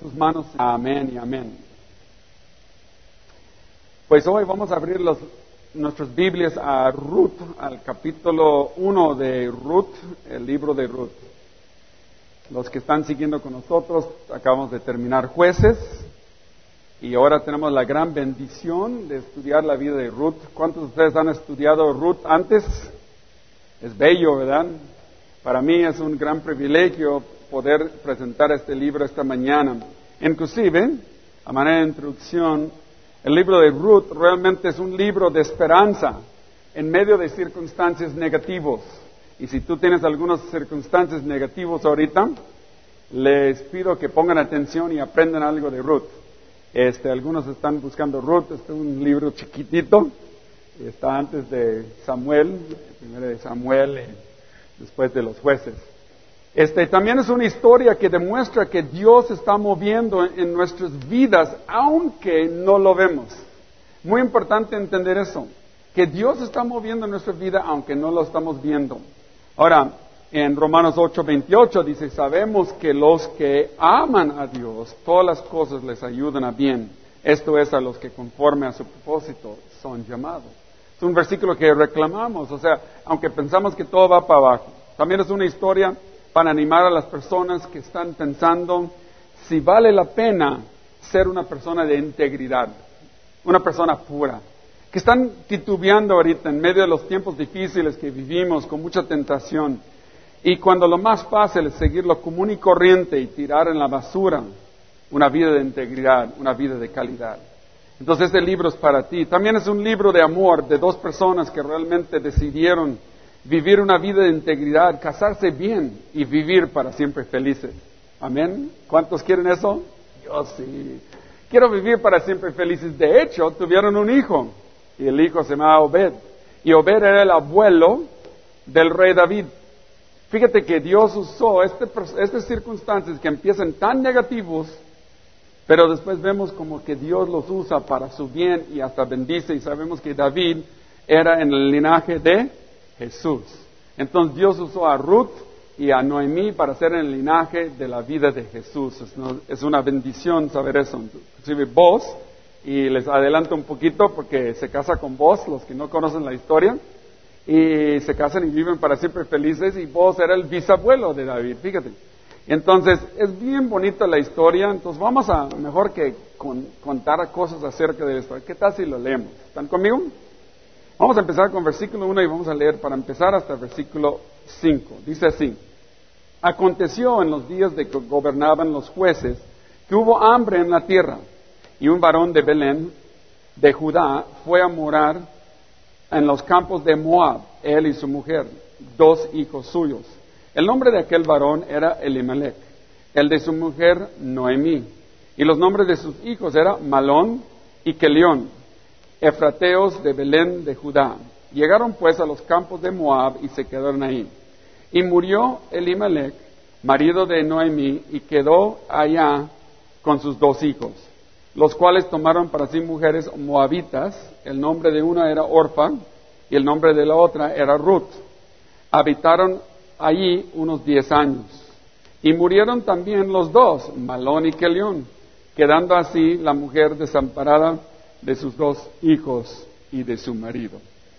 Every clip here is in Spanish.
sus manos. Amén y amén. Pues hoy vamos a abrir nuestras Biblias a Ruth, al capítulo 1 de Ruth, el libro de Ruth. Los que están siguiendo con nosotros, acabamos de terminar Jueces y ahora tenemos la gran bendición de estudiar la vida de Ruth. ¿Cuántos de ustedes han estudiado Ruth antes? Es bello, ¿verdad? Para mí es un gran privilegio poder presentar este libro esta mañana. Inclusive, a manera de introducción, el libro de Ruth realmente es un libro de esperanza en medio de circunstancias negativas. Y si tú tienes algunas circunstancias negativas ahorita, les pido que pongan atención y aprendan algo de Ruth. Algunos están buscando Ruth, este es un libro chiquitito, está antes de Samuel, primero de Samuel y después de los Jueces. También es una historia que demuestra que Dios está moviendo en nuestras vidas, aunque no lo vemos. Muy importante entender eso, que Dios está moviendo en nuestra vida, aunque no lo estamos viendo. Ahora, en Romanos 8:28 dice, sabemos que los que aman a Dios, todas las cosas les ayudan a bien. Esto es a los que conforme a su propósito son llamados. Es un versículo que reclamamos, o sea, aunque pensamos que todo va para abajo. También es una historia para animar a las personas que están pensando si vale la pena ser una persona de integridad, una persona pura, que están titubeando ahorita en medio de los tiempos difíciles que vivimos con mucha tentación. Y cuando lo más fácil es seguir lo común y corriente y tirar en la basura una vida de integridad, una vida de calidad. Entonces este libro es para ti. También es un libro de amor de dos personas que realmente decidieron vivir una vida de integridad, casarse bien y vivir para siempre felices. Amén. ¿Cuántos quieren eso? Yo sí. Quiero vivir para siempre felices. De hecho, tuvieron un hijo y el hijo se llamaba Obed. Y Obed era el abuelo del rey David. Fíjate que Dios usó estas circunstancias que empiezan tan negativos, pero después vemos como que Dios los usa para su bien y hasta bendice. Y sabemos que David era en el linaje de Jesús. Entonces Dios usó a Ruth y a Noemí para ser en el linaje de la vida de Jesús. Es una bendición saber eso. Inclusive Boaz, y les adelanto un poquito porque se casa con Boaz, los que no conocen la historia, y se casan y viven para siempre felices, y Boaz era el bisabuelo de David, fíjate. Entonces, es bien bonita la historia, entonces vamos a, mejor que contar cosas acerca de la historia. ¿Qué tal si lo leemos? ¿Están conmigo? Vamos a empezar con versículo 1 y vamos a leer para empezar hasta el versículo 5. Dice así: Aconteció en los días de que gobernaban los jueces que hubo hambre en la tierra, y un varón de Belén, de Judá, fue a morar en los campos de Moab, él y su mujer, 2 hijos suyos. El nombre de aquel varón era Elimelech, el de su mujer Noemí, y los nombres de sus hijos eran Malón y Kelión, efrateos de Belén de Judá. Llegaron pues a los campos de Moab y se quedaron ahí. Y murió Elimelech, marido de Noemí, y quedó allá con sus 2 hijos, los cuales tomaron para sí mujeres moabitas. El nombre de una era Orfa y el nombre de la otra era Ruth. Habitaron allí unos 10 años. Y murieron también los 2, Malón y Kelión, quedando así la mujer desamparada de sus 2 hijos y de su marido.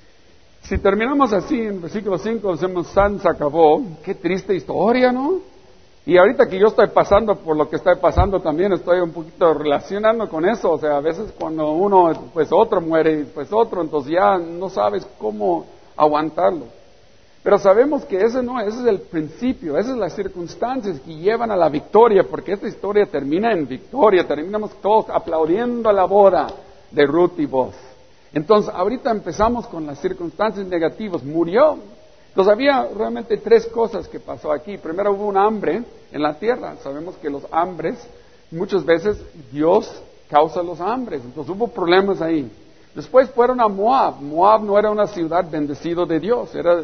Si terminamos así en versículo 5, decimos, San se acabó. Qué triste historia, ¿no? Y ahorita que yo estoy pasando por lo que estoy pasando, también estoy un poquito relacionando con eso. O sea, a veces cuando uno, pues otro muere, y pues otro, entonces ya no sabes cómo aguantarlo. Pero sabemos que ese es el principio, esas son las circunstancias que llevan a la victoria, porque esta historia termina en victoria, terminamos todos aplaudiendo a la boda de Ruth y Boaz. Entonces, ahorita empezamos con las circunstancias negativas. Murió. Entonces, había realmente 3 cosas que pasó aquí. Primero, hubo un hambre en la tierra. Sabemos que los hambres, muchas veces Dios causa los hambres. Entonces, hubo problemas ahí. Después fueron a Moab. Moab no era una ciudad bendecida de Dios. Era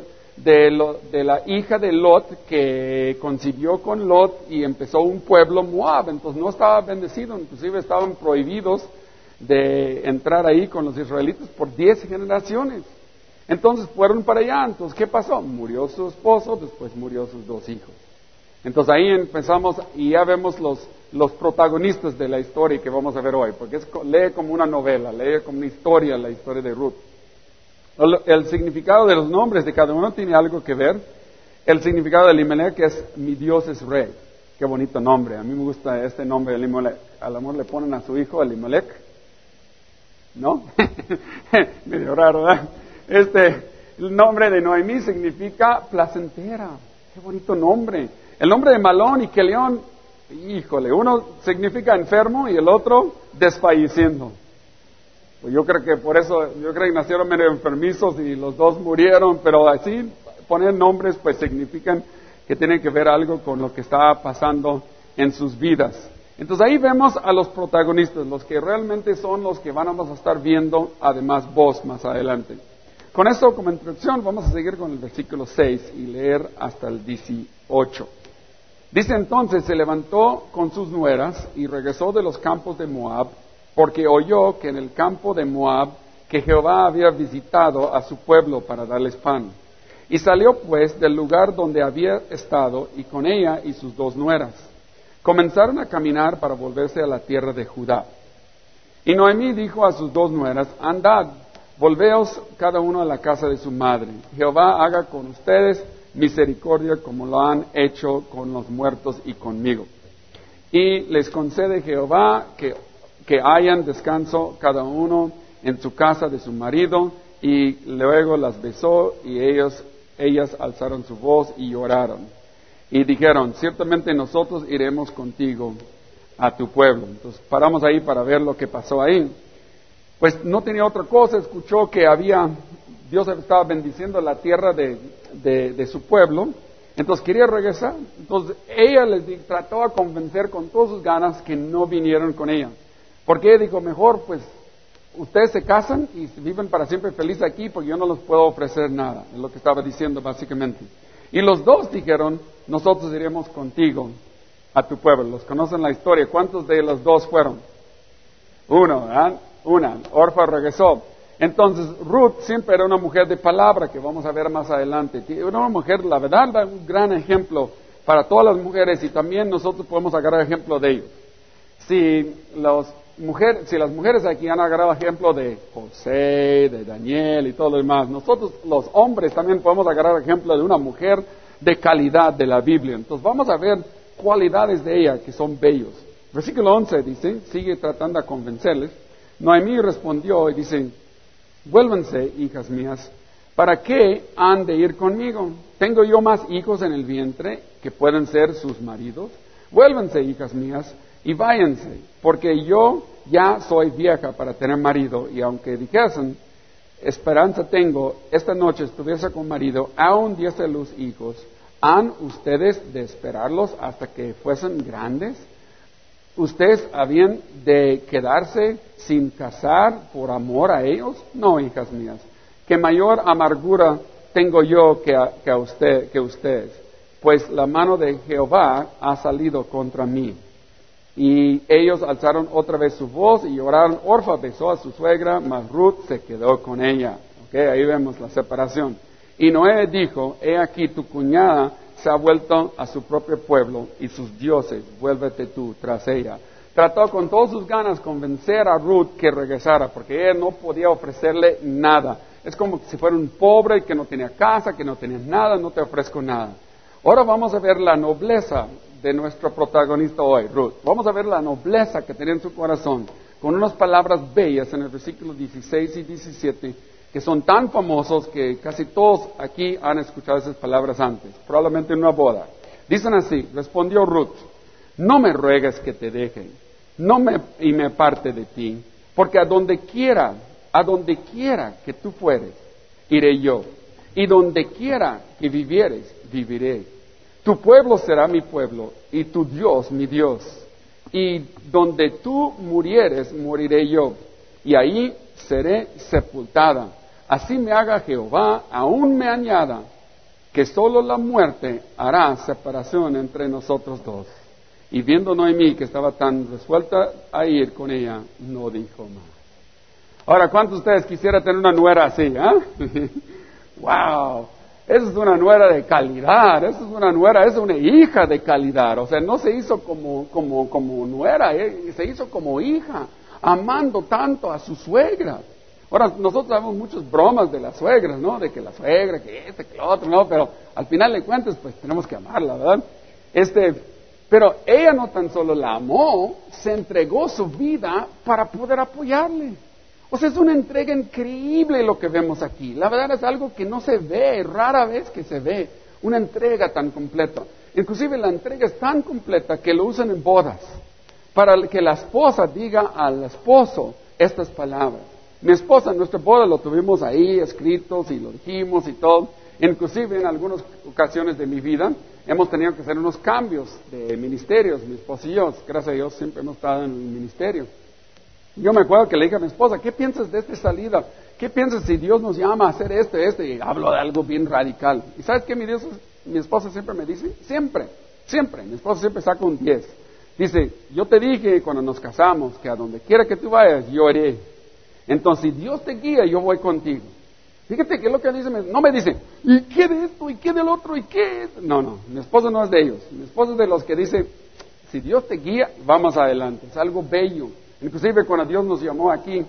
de la hija de Lot, que concibió con Lot y empezó un pueblo Moab. Entonces, no estaba bendecido. Inclusive estaban prohibidos de entrar ahí con los israelitas por 10 generaciones. Entonces fueron para allá. Entonces, ¿qué pasó? Murió su esposo, después murió sus 2 hijos. Entonces ahí empezamos y ya vemos los protagonistas de la historia que vamos a ver hoy, porque lee como una novela, lee como una historia la historia de Ruth. El significado de los nombres de cada uno tiene algo que ver. El significado de Elimelech es mi Dios es rey. Qué bonito nombre. A mí me gusta este nombre, Elimelech. Al amor le ponen a su hijo Elimelech. ¿No? Medio raro, ¿verdad? El nombre de Noemí significa placentera. Qué bonito nombre. El nombre de Malón y Kelión, híjole, uno significa enfermo y el otro desfalleciendo. Pues yo creo que nacieron medio enfermizos y los dos murieron, pero así poner nombres pues significan que tienen que ver algo con lo que está pasando en sus vidas. Entonces ahí vemos a los protagonistas, los que realmente son los que vamos a estar viendo, además vos más adelante. Con esto como introducción vamos a seguir con el versículo 6 y leer hasta el 18. Dice entonces, se levantó con sus nueras y regresó de los campos de Moab, porque oyó que en el campo de Moab que Jehová había visitado a su pueblo para darles pan. Y salió pues del lugar donde había estado y con ella y sus dos nueras. Comenzaron a caminar para volverse a la tierra de Judá. Y Noemí dijo a sus dos nueras, andad, volveos cada uno a la casa de su madre. Jehová haga con ustedes misericordia como lo han hecho con los muertos y conmigo. Y les concede Jehová que hayan descanso cada uno en su casa de su marido. Y luego las besó y ellas alzaron su voz y lloraron. Y dijeron, ciertamente nosotros iremos contigo a tu pueblo. Entonces paramos ahí para ver lo que pasó ahí. Pues no tenía otra cosa, escuchó que Dios estaba bendiciendo la tierra de su pueblo, entonces quería regresar. Entonces ella trató de convencer con todas sus ganas que no vinieron con ella. Porque ella dijo, mejor pues ustedes se casan y viven para siempre felices aquí porque yo no les puedo ofrecer nada. Es lo que estaba diciendo básicamente. Y los dos dijeron, nosotros iremos contigo a tu pueblo. Los conocen la historia. ¿Cuántos de los dos fueron? Uno, ¿verdad? Una. Orfa regresó. Entonces Ruth siempre era una mujer de palabra, que vamos a ver más adelante. Era una mujer, la verdad, un gran ejemplo para todas las mujeres y también nosotros podemos agarrar ejemplo de ellos. Si las mujeres aquí han agarrado ejemplo de José, de Daniel y todo lo demás, nosotros los hombres también podemos agarrar ejemplo de una mujer de calidad de la Biblia. Entonces vamos a ver cualidades de ella que son bellos. Versículo 11 dice, sigue tratando de convencerles. Noemí respondió y dice, vuélvanse, hijas mías, ¿para qué han de ir conmigo? ¿Tengo yo más hijos en el vientre que pueden ser sus maridos? Vuélvanse, hijas mías, y váyanse, porque yo ya soy vieja para tener marido, y aunque dijesen, esperanza tengo, esta noche estuviese con marido, aún diese los hijos, ¿han ustedes de esperarlos hasta que fuesen grandes? ¿Ustedes habían de quedarse sin casar por amor a ellos? No, hijas mías, que mayor amargura tengo yo que ustedes, pues la mano de Jehová ha salido contra mí. Y ellos alzaron otra vez su voz y lloraron. Orfa besó a su suegra, mas Ruth se quedó con ella. Ahí vemos la separación. Y Noé dijo, he aquí tu cuñada se ha vuelto a su propio pueblo y sus dioses, vuélvete tú tras ella. Trató con todas sus ganas convencer a Ruth que regresara, porque ella no podía ofrecerle nada. Es como si fuera un pobre que no tenía casa, que no tenía nada, no te ofrezco nada. Ahora vamos a ver la nobleza de nuestro protagonista hoy, Ruth. Vamos a ver la nobleza que tenía en su corazón, con unas palabras bellas en el versículo 16 y 17, que son tan famosos que casi todos aquí han escuchado esas palabras antes, probablemente en una boda. Dicen así, respondió Ruth, no me ruegues que te deje, y me aparte de ti, porque a donde quiera que tú fueres, iré yo, y donde quiera que vivieres, viviré. Tu pueblo será mi pueblo, y tu Dios mi Dios, y donde tú murieres, moriré yo, y ahí seré sepultada. Así me haga Jehová, aún me añada, que solo la muerte hará separación entre nosotros dos. Y viendo Noemí que estaba tan resuelta a ir con ella, no dijo más. Ahora, ¿cuántos de ustedes quisiera tener una nuera así? ¿Wow! esa es una nuera de calidad, esa es una nuera, esa es una hija de calidad. O sea, no se hizo como nuera, se hizo como hija, amando tanto a su suegra. Ahora, nosotros sabemos muchas bromas de las suegras, ¿no? De que la suegra, que que lo otro, ¿no? Pero al final de cuentas, pues tenemos que amarla, ¿verdad? Pero ella no tan solo la amó, se entregó su vida para poder apoyarle. O sea, es una entrega increíble lo que vemos aquí. La verdad es algo que no se ve, rara vez que se ve, una entrega tan completa. Inclusive la entrega es tan completa que lo usan en bodas, para que la esposa diga al esposo estas palabras. Mi esposa, en nuestra boda lo tuvimos ahí escritos y lo dijimos y todo. Inclusive en algunas ocasiones de mi vida hemos tenido que hacer unos cambios de ministerios, mi esposa y yo. Gracias a Dios siempre hemos estado en el ministerio. Yo me acuerdo que le dije a mi esposa, ¿qué piensas de esta salida? ¿Qué piensas si Dios nos llama a hacer esto? Y hablo de algo bien radical. ¿Y sabes qué mi esposa siempre me dice? Siempre. Mi esposa siempre saca un 10. Dice, yo te dije cuando nos casamos que a donde quiera que tú vayas, yo iré. Entonces, si Dios te guía, yo voy contigo. Fíjate que es lo que dice, no me dice, ¿y qué de esto? ¿Y qué del otro? ¿Y qué? No, mi esposa no es de ellos. Mi esposa es de los que dice, si Dios te guía, vamos adelante. Es algo bello. Inclusive cuando Dios nos llamó aquí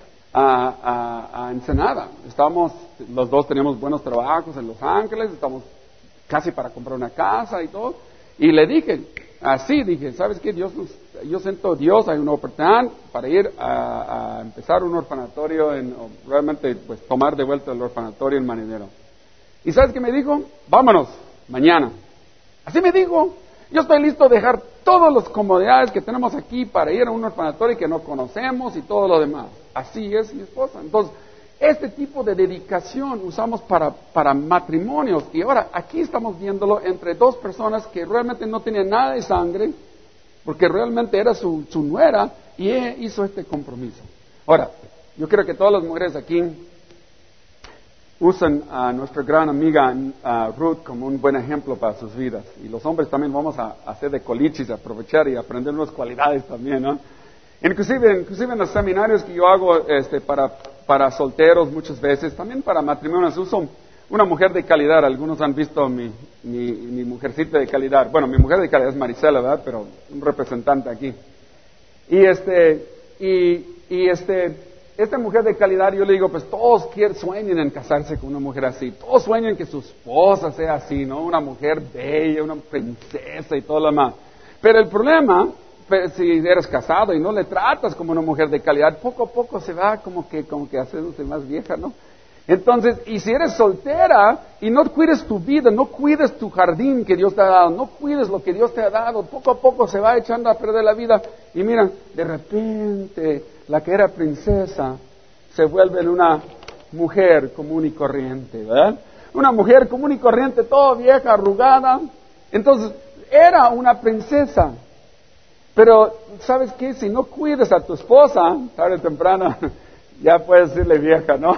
a Ensenada, los dos teníamos buenos trabajos en Los Ángeles, estamos casi para comprar una casa y todo, y le dije, ¿sabes qué? Yo siento Dios, hay una oportunidad para ir a empezar un orfanatorio, realmente pues tomar de vuelta el orfanatorio en Marinero. ¿Y sabes qué me dijo? Vámonos, mañana. Así me dijo. Yo estoy listo a dejar todas las comodidades que tenemos aquí para ir a un orfanatorio que no conocemos y todo lo demás. Así es mi esposa. Entonces, este tipo de dedicación usamos para matrimonios. Y ahora, aquí estamos viéndolo entre dos personas que realmente no tenían nada de sangre, porque realmente era su nuera, y ella hizo este compromiso. Ahora, yo creo que todas las mujeres aquí usan a nuestra gran amiga Ruth como un buen ejemplo para sus vidas. Y los hombres también vamos a hacer de colichis, aprovechar y aprender unas cualidades también, ¿no? Inclusive en los seminarios que yo hago para solteros muchas veces, también para matrimonios, uso una mujer de calidad. Algunos han visto mi mujercita de calidad. Bueno, mi mujer de calidad es Marisela, ¿verdad? Pero un representante aquí. Esta mujer de calidad, yo le digo, pues todos sueñan en casarse con una mujer así. Todos sueñan que su esposa sea así, ¿no? Una mujer bella, una princesa y todo lo demás. Pero el problema, si eres casado y no le tratas como una mujer de calidad, poco a poco se va como que haciéndose más vieja, ¿no? Entonces, y si eres soltera y no cuides tu vida, no cuides tu jardín que Dios te ha dado, no cuides lo que Dios te ha dado, poco a poco se va echando a perder la vida. Y mira, de repente, la que era princesa se vuelve en una mujer común y corriente, ¿verdad? Una mujer común y corriente, toda vieja, arrugada. Entonces, era una princesa. Pero, ¿sabes qué? Si no cuidas a tu esposa, tarde o temprano, ya puedes decirle vieja, ¿no?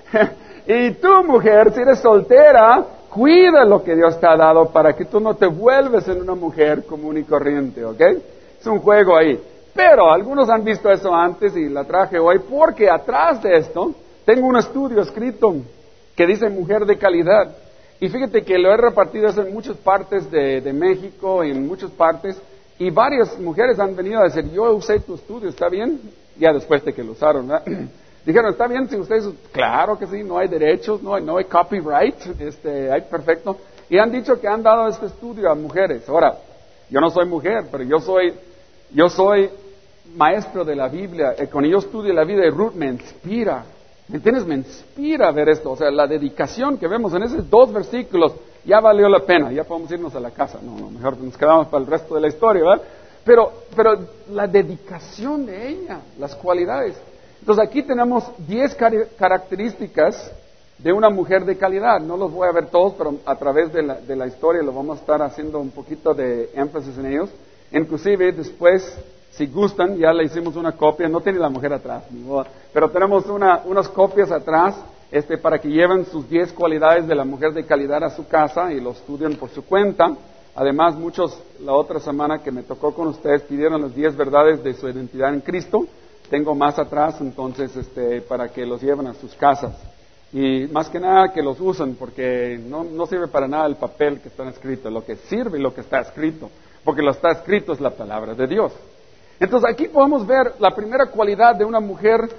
Y tú, mujer, si eres soltera, cuida lo que Dios te ha dado para que tú no te vuelves en una mujer común y corriente, ¿ok? Es un juego ahí. Pero algunos han visto eso antes y la traje hoy porque atrás de esto tengo un estudio escrito que dice mujer de calidad. Y fíjate que lo he repartido eso en muchas partes de México y en muchas partes. Y varias mujeres han venido a decir, yo usé tu estudio, ¿está bien? Ya después de que lo usaron, ¿verdad? Dijeron, ¿está bien si ustedes? Claro que sí, no hay derechos, no hay copyright, hay perfecto. Y han dicho que han dado este estudio a mujeres. Ahora, yo no soy mujer, pero yo soy maestro de la Biblia. Cuando yo estudio la vida de Ruth me inspira. ¿Me entiendes? Me inspira ver esto. O sea, la dedicación que vemos en esos 2 versículos ya valió la pena. Ya podemos irnos a la casa. No, mejor nos quedamos para el resto de la historia, ¿verdad? Pero la dedicación de ella, las cualidades. Entonces aquí tenemos 10 características de una mujer de calidad. No los voy a ver todos, pero a través de la historia lo vamos a estar haciendo un poquito de énfasis en ellos. Inclusive después, si gustan, ya le hicimos una copia. No tiene la mujer atrás, pero tenemos unas copias atrás para que lleven sus 10 cualidades de la mujer de calidad a su casa y lo estudien por su cuenta. Además, muchos la otra semana que me tocó con ustedes pidieron las 10 verdades de su identidad en Cristo. Tengo más atrás, entonces, para que los lleven a sus casas. Y más que nada que los usen, porque no sirve para nada el papel que está escrito. Lo que sirve y lo que está escrito, porque lo está escrito es la palabra de Dios. Entonces aquí podemos ver la primera cualidad de una mujer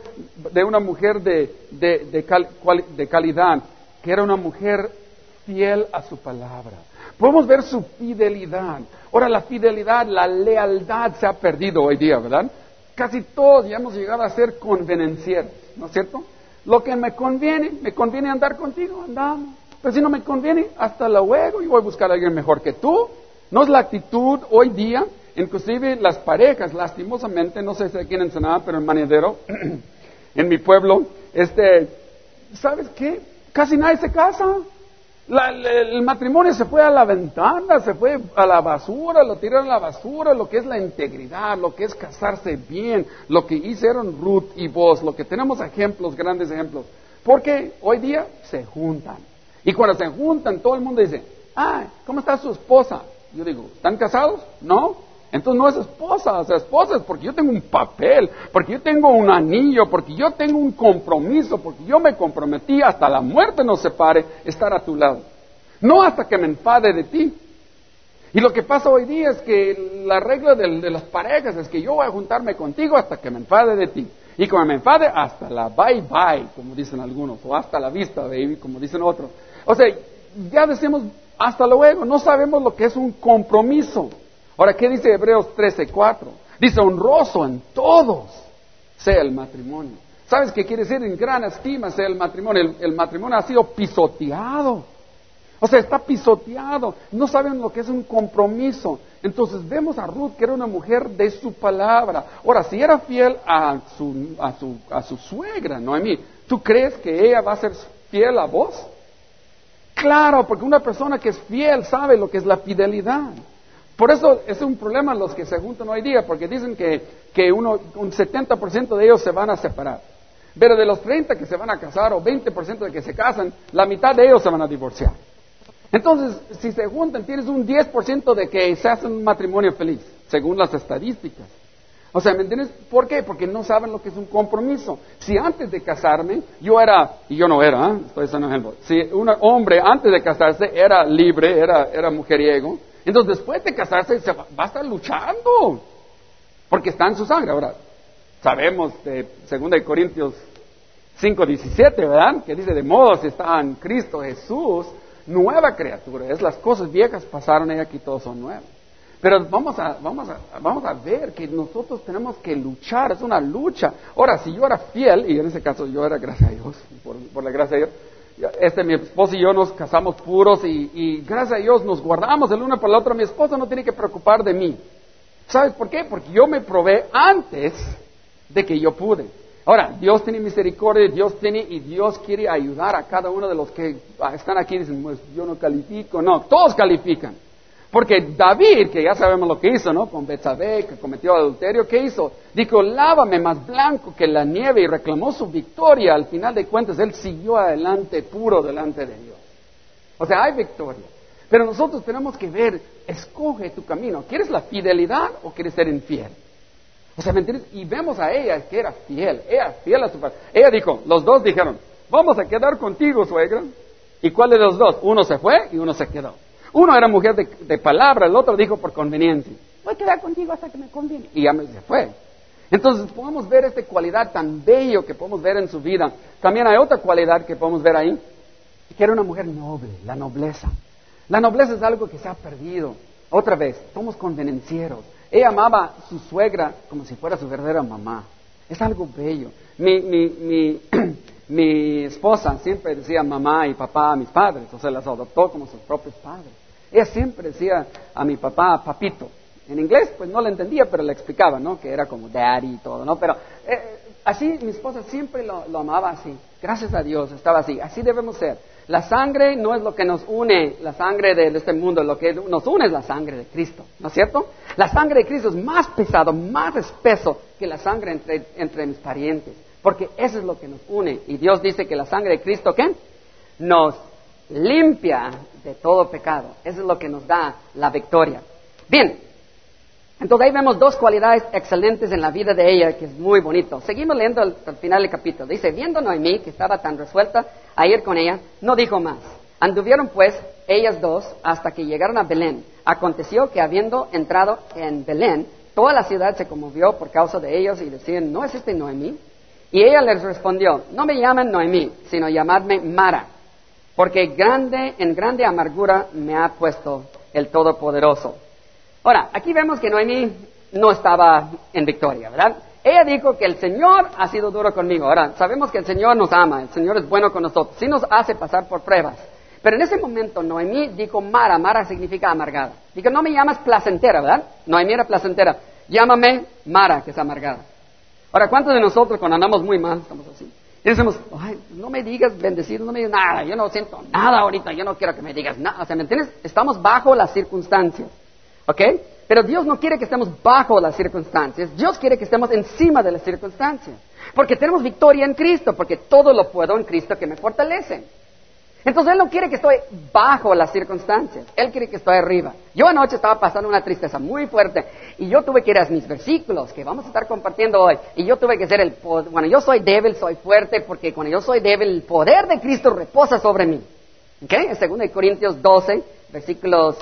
de calidad, que era una mujer fiel a su palabra. Podemos ver su fidelidad. Ahora la fidelidad, la lealtad se ha perdido hoy día, ¿verdad? Casi todos ya hemos llegado a ser convenencieros, ¿no es cierto? Lo que me conviene andar contigo, andamos. Pero si no me conviene, hasta luego, yo voy a buscar a alguien mejor que tú. No es la actitud hoy día. Inclusive las parejas, lastimosamente, no sé si aquí en Ensenada, pero en Manedero, en mi pueblo, ¿sabes qué? Casi nadie se casa. El matrimonio se fue a la ventana, se fue a la basura, lo tiraron a la basura, lo que es la integridad, lo que es casarse bien, lo que hicieron Ruth y vos, lo que tenemos ejemplos, grandes ejemplos. Porque hoy día se juntan. Y cuando se juntan, todo el mundo dice, ¿cómo está su esposa? Yo digo, ¿están casados? No. Entonces no es esposa, esposa es porque yo tengo un papel, porque yo tengo un anillo, porque yo tengo un compromiso, porque yo me comprometí hasta la muerte nos separe, estar a tu lado. No hasta que me enfade de ti. Y lo que pasa hoy día es que la regla de las parejas es que yo voy a juntarme contigo hasta que me enfade de ti. Y cuando me enfade, hasta la bye bye, como dicen algunos, o hasta la vista, baby, como dicen otros. O sea, ya decimos hasta luego, no sabemos lo que es un compromiso. Ahora, ¿qué dice Hebreos 13:4? Dice, honroso en todos sea el matrimonio. ¿Sabes qué quiere decir? En gran estima sea el matrimonio. El matrimonio ha sido pisoteado. O sea, está pisoteado. No saben lo que es un compromiso. Entonces vemos a Ruth, que era una mujer de su palabra. Ahora, si era fiel a su suegra, Noemí, ¿tú crees que ella va a ser fiel a vos? Claro, porque una persona que es fiel sabe lo que es la fidelidad. Por eso es un problema los que se juntan hoy día, porque dicen que un 70% de ellos se van a separar. Pero de los 30 que se van a casar o 20% de que se casan, la mitad de ellos se van a divorciar. Entonces, si se juntan, tienes un 10% de que se hacen un matrimonio feliz, según las estadísticas. O sea, ¿me entiendes? ¿Por qué? Porque no saben lo que es un compromiso. Si antes de casarme, yo no era, estoy dando un ejemplo. Si un hombre antes de casarse era libre, era mujeriego, entonces después de casarse va a estar luchando, porque está en su sangre. Ahora, sabemos de 2 Corintios 5:17, ¿verdad? Que dice, de modo si está en Cristo Jesús, nueva criatura. Es las cosas viejas pasaron y aquí todos son nuevos. Pero vamos a ver que nosotros tenemos que luchar, es una lucha. Ahora, si yo era fiel, y en ese caso yo era, gracias a Dios, por la gracia de Dios, mi esposa y yo nos casamos puros y gracias a Dios nos guardamos el uno por el otro. Mi esposa no tiene que preocupar de mí. ¿Sabes por qué? Porque yo me probé antes de que yo pude. Ahora, Dios tiene misericordia, y Dios quiere ayudar a cada uno de los que están aquí y dicen, pues yo no califico. No, todos califican. Porque David, que ya sabemos lo que hizo, ¿no? Con Betsabé, que cometió adulterio, ¿qué hizo? Dijo, lávame más blanco que la nieve, y reclamó su victoria. Al final de cuentas, él siguió adelante, puro delante de Dios. O sea, hay victoria. Pero nosotros tenemos que ver, escoge tu camino. ¿Quieres la fidelidad o quieres ser infiel? O sea, ¿me entiendes? Y vemos a ella que era fiel a su padre. Ella dijo, los dos dijeron, vamos a quedar contigo, suegra. ¿Y cuál de los dos? Uno se fue y uno se quedó. Uno era mujer de palabra, el otro dijo por conveniencia. Voy a quedar contigo hasta que me conviene. Y ya se fue. Entonces podemos ver esta cualidad tan bello que podemos ver en su vida. También hay otra cualidad que podemos ver ahí, que era una mujer noble, la nobleza. La nobleza es algo que se ha perdido. Otra vez, somos convenencieros. Ella amaba a su suegra como si fuera su verdadera mamá. Es algo bello. Mi esposa siempre decía mamá y papá a mis padres, o sea, las adoptó como sus propios padres. Ella siempre decía a mi papá, papito. En inglés, pues no le entendía, pero le explicaba, ¿no? Que era como daddy y todo, ¿no? Pero así mi esposa siempre lo amaba así. Gracias a Dios estaba así. Así debemos ser. La sangre no es lo que nos une, la sangre de este mundo, lo que nos une es la sangre de Cristo, ¿no es cierto? La sangre de Cristo es más pesado, más espeso que la sangre entre mis parientes. Porque eso es lo que nos une. Y Dios dice que la sangre de Cristo, ¿qué? Nos limpia de todo pecado. Eso es lo que nos da la victoria. Bien, Entonces ahí vemos dos cualidades excelentes en la vida de ella, que es muy bonito. Seguimos leyendo al final del capítulo. Dice, viendo Noemí, que estaba tan resuelta a ir con ella, no dijo más. Anduvieron pues ellas dos hasta que llegaron a Belén. Aconteció que habiendo entrado en Belén, toda la ciudad se conmovió por causa de ellos y decían, ¿no es este Noemí? Y ella les respondió, no me llamen Noemí, sino llamadme Mara, porque en grande amargura me ha puesto el Todopoderoso. Ahora, aquí vemos que Noemí no estaba en victoria, ¿verdad? Ella dijo que el Señor ha sido duro conmigo. Ahora, sabemos que el Señor nos ama, el Señor es bueno con nosotros, sí nos hace pasar por pruebas. Pero en ese momento Noemí dijo Mara, Mara significa amargada. Dijo, no me llamas placentera, ¿verdad? Noemí era placentera. Llámame Mara, que es amargada. Ahora, ¿cuántos de nosotros cuando andamos muy mal estamos así? Y decimos, ay, no me digas bendecido, no me digas nada, yo no siento nada ahorita, yo no quiero que me digas nada. O sea, ¿me entiendes? Estamos bajo las circunstancias. ¿Ok? Pero Dios no quiere que estemos bajo las circunstancias. Dios quiere que estemos encima de las circunstancias. Porque tenemos victoria en Cristo. Porque todo lo puedo en Cristo que me fortalece. Entonces Él no quiere que estoy bajo las circunstancias. Él quiere que estoy arriba. Yo anoche estaba pasando una tristeza muy fuerte. Y yo tuve que ir a mis versículos que vamos a estar compartiendo hoy. Y yo tuve que ser bueno, yo soy débil, soy fuerte. Porque cuando yo soy débil, el poder de Cristo reposa sobre mí. ¿Ok? En 2 Corintios 12, versículos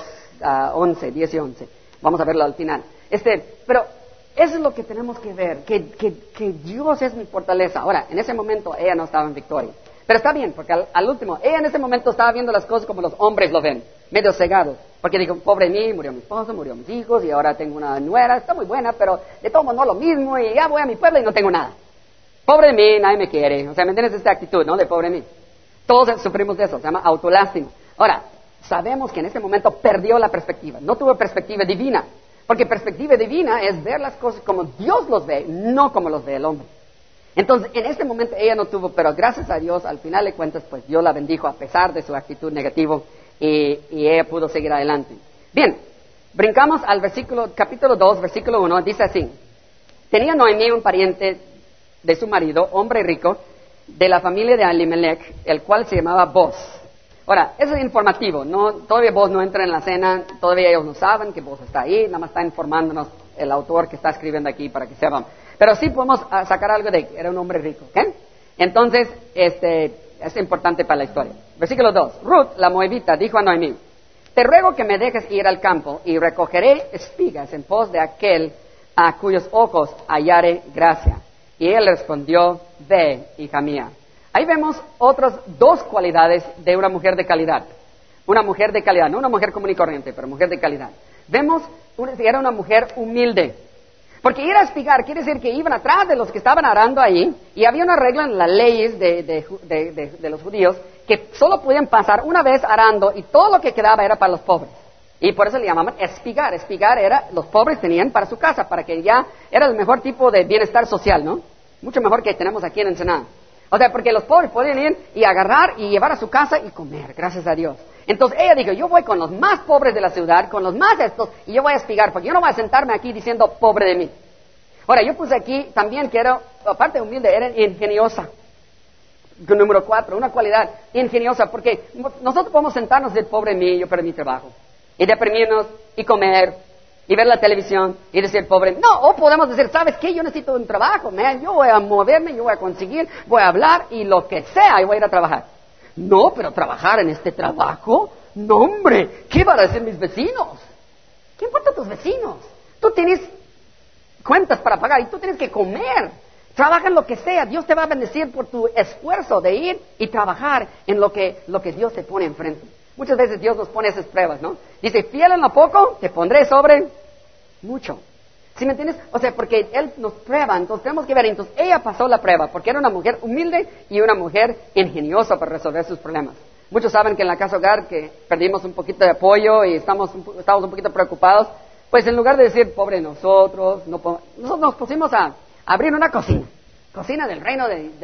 11, 10 y 11. Vamos a verlo al final. Pero eso es lo que tenemos que ver, que Dios es mi fortaleza. Ahora, en ese momento ella no estaba en victoria. Pero está bien, porque al último, ella en ese momento estaba viendo las cosas como los hombres lo ven, medio cegados. Porque dijo, pobre de mí, murió mi esposo, murió mis hijos, y ahora tengo una nuera, está muy buena, pero de todo modo no lo mismo, y ya voy a mi pueblo y no tengo nada. Pobre de mí, nadie me quiere. O sea, ¿me entiendes esta actitud, no? De pobre de mí. Todos sufrimos de eso, se llama autolástima. Ahora, sabemos que en ese momento perdió la perspectiva, no tuvo perspectiva divina, porque perspectiva divina es ver las cosas como Dios los ve, no como los ve el hombre. Entonces, en ese momento ella no tuvo, pero gracias a Dios, al final de cuentas, pues Dios la bendijo a pesar de su actitud negativa y ella pudo seguir adelante. Bien, brincamos al capítulo 2, versículo 1, dice así, tenía Noemí un pariente de su marido, hombre rico, de la familia de Elimelech, el cual se llamaba Boz. Ahora, eso es informativo, todavía Boz no entra en la cena, todavía ellos no saben que Boz está ahí, nada más está informándonos el autor que está escribiendo aquí para que sepan. Pero sí podemos sacar algo de que era un hombre rico, ¿ok? Entonces, es importante para la historia. Versículo 2, Ruth, la moabita, dijo a Noemí, te ruego que me dejes ir al campo y recogeré espigas en pos de aquel a cuyos ojos hallare gracia. Y él respondió, ve, hija mía. Ahí vemos otras dos cualidades de una mujer de calidad. Una mujer de calidad, no una mujer común y corriente, pero mujer de calidad. Vemos que era una mujer humilde. Porque ir a espigar quiere decir que iban atrás de los que estaban arando ahí, y había una regla en las leyes de los judíos que solo podían pasar una vez arando y todo lo que quedaba era para los pobres. Y por eso le llamaban espigar. Espigar era, los pobres tenían para su casa, para que ya era el mejor tipo de bienestar social, ¿no? Mucho mejor que tenemos aquí en Ensenada. O sea, porque los pobres podían ir y agarrar y llevar a su casa y comer, gracias a Dios. Entonces ella dijo, yo voy con los más pobres de la ciudad, con los más estos, y yo voy a espigar, porque yo no voy a sentarme aquí diciendo, pobre de mí. Ahora, yo puse aquí también que era, aparte de humilde, era ingeniosa. Número 4, una cualidad ingeniosa, porque nosotros podemos sentarnos y decir, pobre de mí, yo perdí mi trabajo. Y deprimirnos, y comer, y ver la televisión, y decir, pobre. No, o podemos decir, ¿sabes qué? Yo necesito un trabajo, yo voy a moverme, yo voy a conseguir, voy a hablar, y lo que sea, y voy a ir a trabajar. No, pero trabajar en este trabajo, no hombre, ¿qué van a decir mis vecinos? ¿Qué importa tus vecinos? Tú tienes cuentas para pagar y tú tienes que comer. Trabaja en lo que sea, Dios te va a bendecir por tu esfuerzo de ir y trabajar en lo que Dios te pone enfrente. Muchas veces Dios nos pone esas pruebas, ¿no? Dice, fiel en lo poco, te pondré sobre mucho. ¿Sí me entiendes? O sea, porque Él nos prueba, entonces tenemos que ver. Entonces ella pasó la prueba, porque era una mujer humilde y una mujer ingeniosa para resolver sus problemas. Muchos saben que en la casa hogar que perdimos un poquito de apoyo y estamos un poquito preocupados. Pues en lugar de decir, pobre nosotros, nosotros nos pusimos a abrir una cocina del reino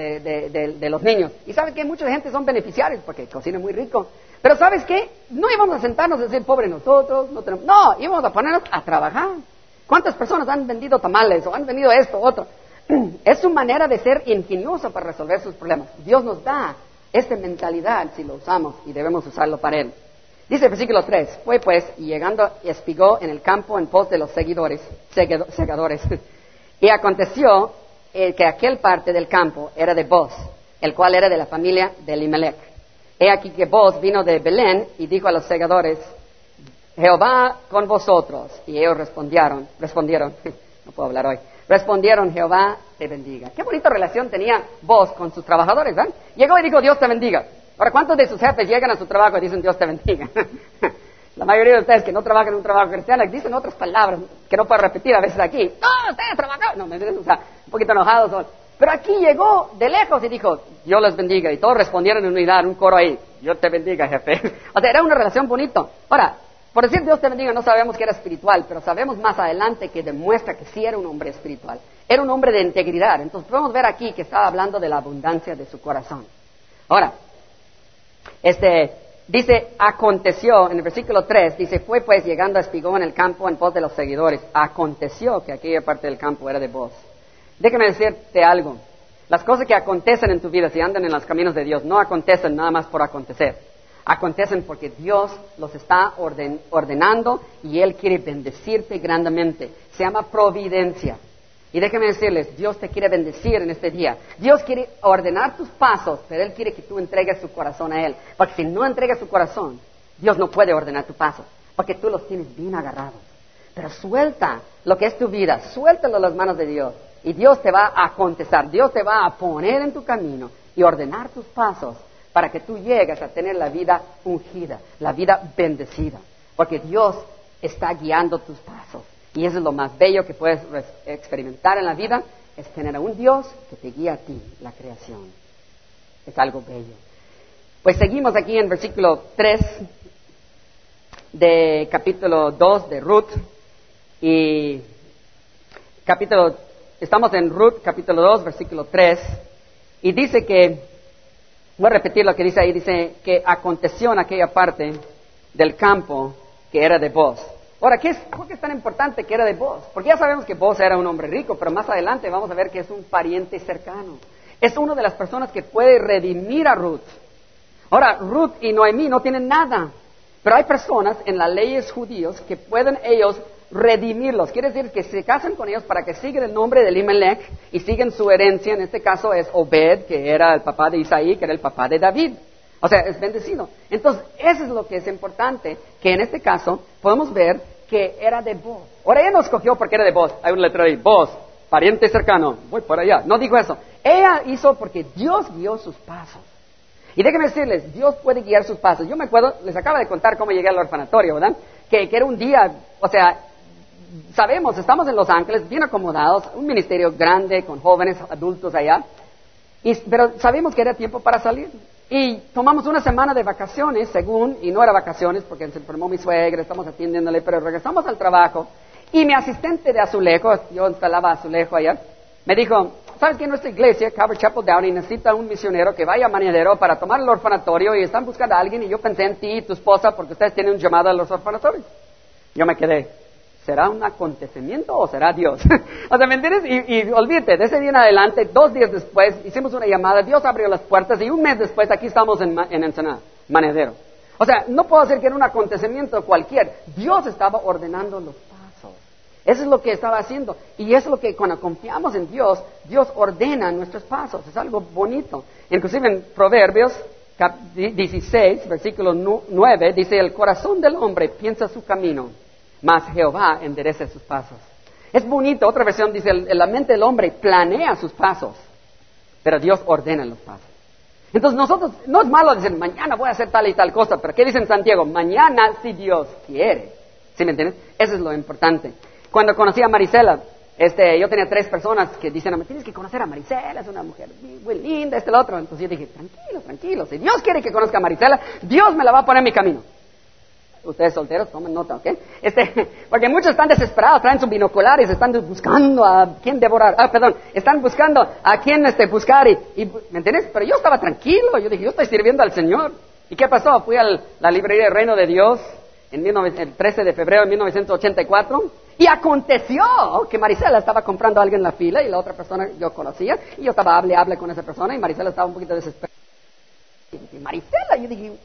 de los niños. Y ¿sabes qué? Mucha gente son beneficiarios porque cocina muy rico. Pero ¿sabes qué? No íbamos a sentarnos y decir, pobre nosotros, no, íbamos a ponernos a trabajar. ¿Cuántas personas han vendido tamales o han vendido esto, otro? Es su manera de ser ingeniosa para resolver sus problemas. Dios nos da esta mentalidad si lo usamos y debemos usarlo para Él. Dice el versículo 3, fue pues, y llegando, espigó en el campo en pos de los segadores. Y aconteció que aquel parte del campo era de Boz, el cual era de la familia de Elimelech. He aquí que Boz vino de Belén y dijo a los segadores, Jehová con vosotros. Y ellos respondieron, no puedo hablar hoy, respondieron, Jehová te bendiga. Qué bonita relación tenía Boz con sus trabajadores, ¿verdad? Llegó y dijo, Dios te bendiga. Ahora, ¿cuántos de sus jefes llegan a su trabajo y dicen, Dios te bendiga? La mayoría de ustedes que no trabajan en un trabajo cristiano dicen otras palabras que no puedo repetir a veces aquí. No, ustedes trabajan. No, me entiendes, o sea, un poquito enojados son. Pero aquí llegó de lejos y dijo, Dios les bendiga. Y todos respondieron en unidad, un coro ahí, Dios te bendiga, jefe. O sea, era una relación bonita. Ahora, por decir Dios te bendiga, no sabemos que era espiritual, pero sabemos más adelante que demuestra que sí era un hombre espiritual. Era un hombre de integridad. Entonces podemos ver aquí que estaba hablando de la abundancia de su corazón. Ahora, dice, aconteció, en el versículo 3, dice, fue pues llegando a espigó en el campo en pos de los seguidores. Aconteció que aquella parte del campo era de Boz. Déjame decirte algo. Las cosas que acontecen en tu vida, si andan en los caminos de Dios, no acontecen nada más por acontecer. Acontecen porque Dios los está ordenando y Él quiere bendecirte grandemente. Se llama providencia. Y déjame decirles, Dios te quiere bendecir en este día. Dios quiere ordenar tus pasos, pero Él quiere que tú entregues tu corazón a Él. Porque si no entregas tu corazón, Dios no puede ordenar tu paso, porque tú los tienes bien agarrados. Pero suelta lo que es tu vida, suéltalo en las manos de Dios. Y Dios te va a contestar, Dios te va a poner en tu camino y ordenar tus pasos para que tú llegues a tener la vida ungida, la vida bendecida. Porque Dios está guiando tus pasos. Y eso es lo más bello que puedes experimentar en la vida, es tener a un Dios que te guía a ti, la creación. Es algo bello. Pues seguimos aquí en versículo 3 de capítulo 2 de Ruth. Y estamos en Ruth, capítulo 2, versículo 3. Y dice que, voy a repetir lo que dice ahí, dice que aconteció en aquella parte del campo que era de Boz. Ahora, ¿por qué es tan importante que era de Boz? Porque ya sabemos que Boz era un hombre rico, pero más adelante vamos a ver que es un pariente cercano. Es una de las personas que puede redimir a Ruth. Ahora, Ruth y Noemí no tienen nada, pero hay personas en las leyes judíos que pueden ellos redimirlos. Quiere decir que se casan con ellos para que sigan el nombre de Elimelech y siguen su herencia. En este caso es Obed, que era el papá de Isaí, que era el papá de David. O sea, es bendecido. Entonces, eso es lo que es importante, que en este caso podemos ver que era de Boz. Ahora, ella no escogió porque era de Boz. Hay un letrero ahí, Boz, pariente cercano, voy por allá. No dijo eso. Ella hizo porque Dios guió sus pasos. Y déjenme decirles, Dios puede guiar sus pasos. Yo me acuerdo, les acabo de contar cómo llegué al orfanatorio, ¿verdad? Que era un día, o sea, sabemos, estamos en Los Ángeles, bien acomodados, un ministerio grande con jóvenes, adultos allá. Pero sabemos que era tiempo para salir. Y tomamos una semana de vacaciones, y no era vacaciones porque se enfermó mi suegra, estamos atendiéndole, pero regresamos al trabajo. Y mi asistente de azulejo, yo instalaba azulejo allá, me dijo, ¿sabes que nuestra iglesia, Calvary Chapel Downey, necesita un misionero que vaya a Mañadero para tomar el orfanatorio y están buscando a alguien? Y yo pensé en ti y tu esposa porque ustedes tienen un llamado a los orfanatorios. Yo me quedé, ¿será un acontecimiento o será Dios? O sea, ¿me entiendes? Y olvídate, de ese día en adelante, 2 días después, hicimos una llamada, Dios abrió las puertas y un mes después aquí estamos en Ensenada, Mañadero. O sea, no puedo decir que era un acontecimiento cualquier. Dios estaba ordenando los pasos. Eso es lo que estaba haciendo. Y eso es lo que cuando confiamos en Dios, Dios ordena nuestros pasos. Es algo bonito. Inclusive en Proverbios 16, versículo 9, dice, el corazón del hombre piensa su camino, mas Jehová endereza sus pasos. Es bonito, otra versión dice, la mente del hombre planea sus pasos, pero Dios ordena los pasos. Entonces nosotros, no es malo decir, mañana voy a hacer tal y tal cosa, pero ¿qué dice en Santiago? Mañana si Dios quiere. ¿Sí me entiendes? Eso es lo importante. Cuando conocí a Marisela, yo tenía 3 personas que dicen, tienes que conocer a Marisela, es una mujer muy linda, lo otro. Entonces yo dije, tranquilo, si Dios quiere que conozca a Marisela, Dios me la va a poner en mi camino. Ustedes solteros, tomen nota, ¿ok? Porque muchos están desesperados, traen sus binoculares, están buscando a quién devorar. Están buscando a quién buscar y ¿me entiendes? Pero yo estaba tranquilo, yo dije, yo estoy sirviendo al Señor. ¿Y qué pasó? Fui a la librería del Reino de Dios el 13 de febrero de 1984 y aconteció que Marisela estaba comprando a alguien en la fila y la otra persona yo conocía y yo estaba hable con esa persona y Marisela estaba un poquito desesperada. Y dije, Marisela, yo dije, ¿tú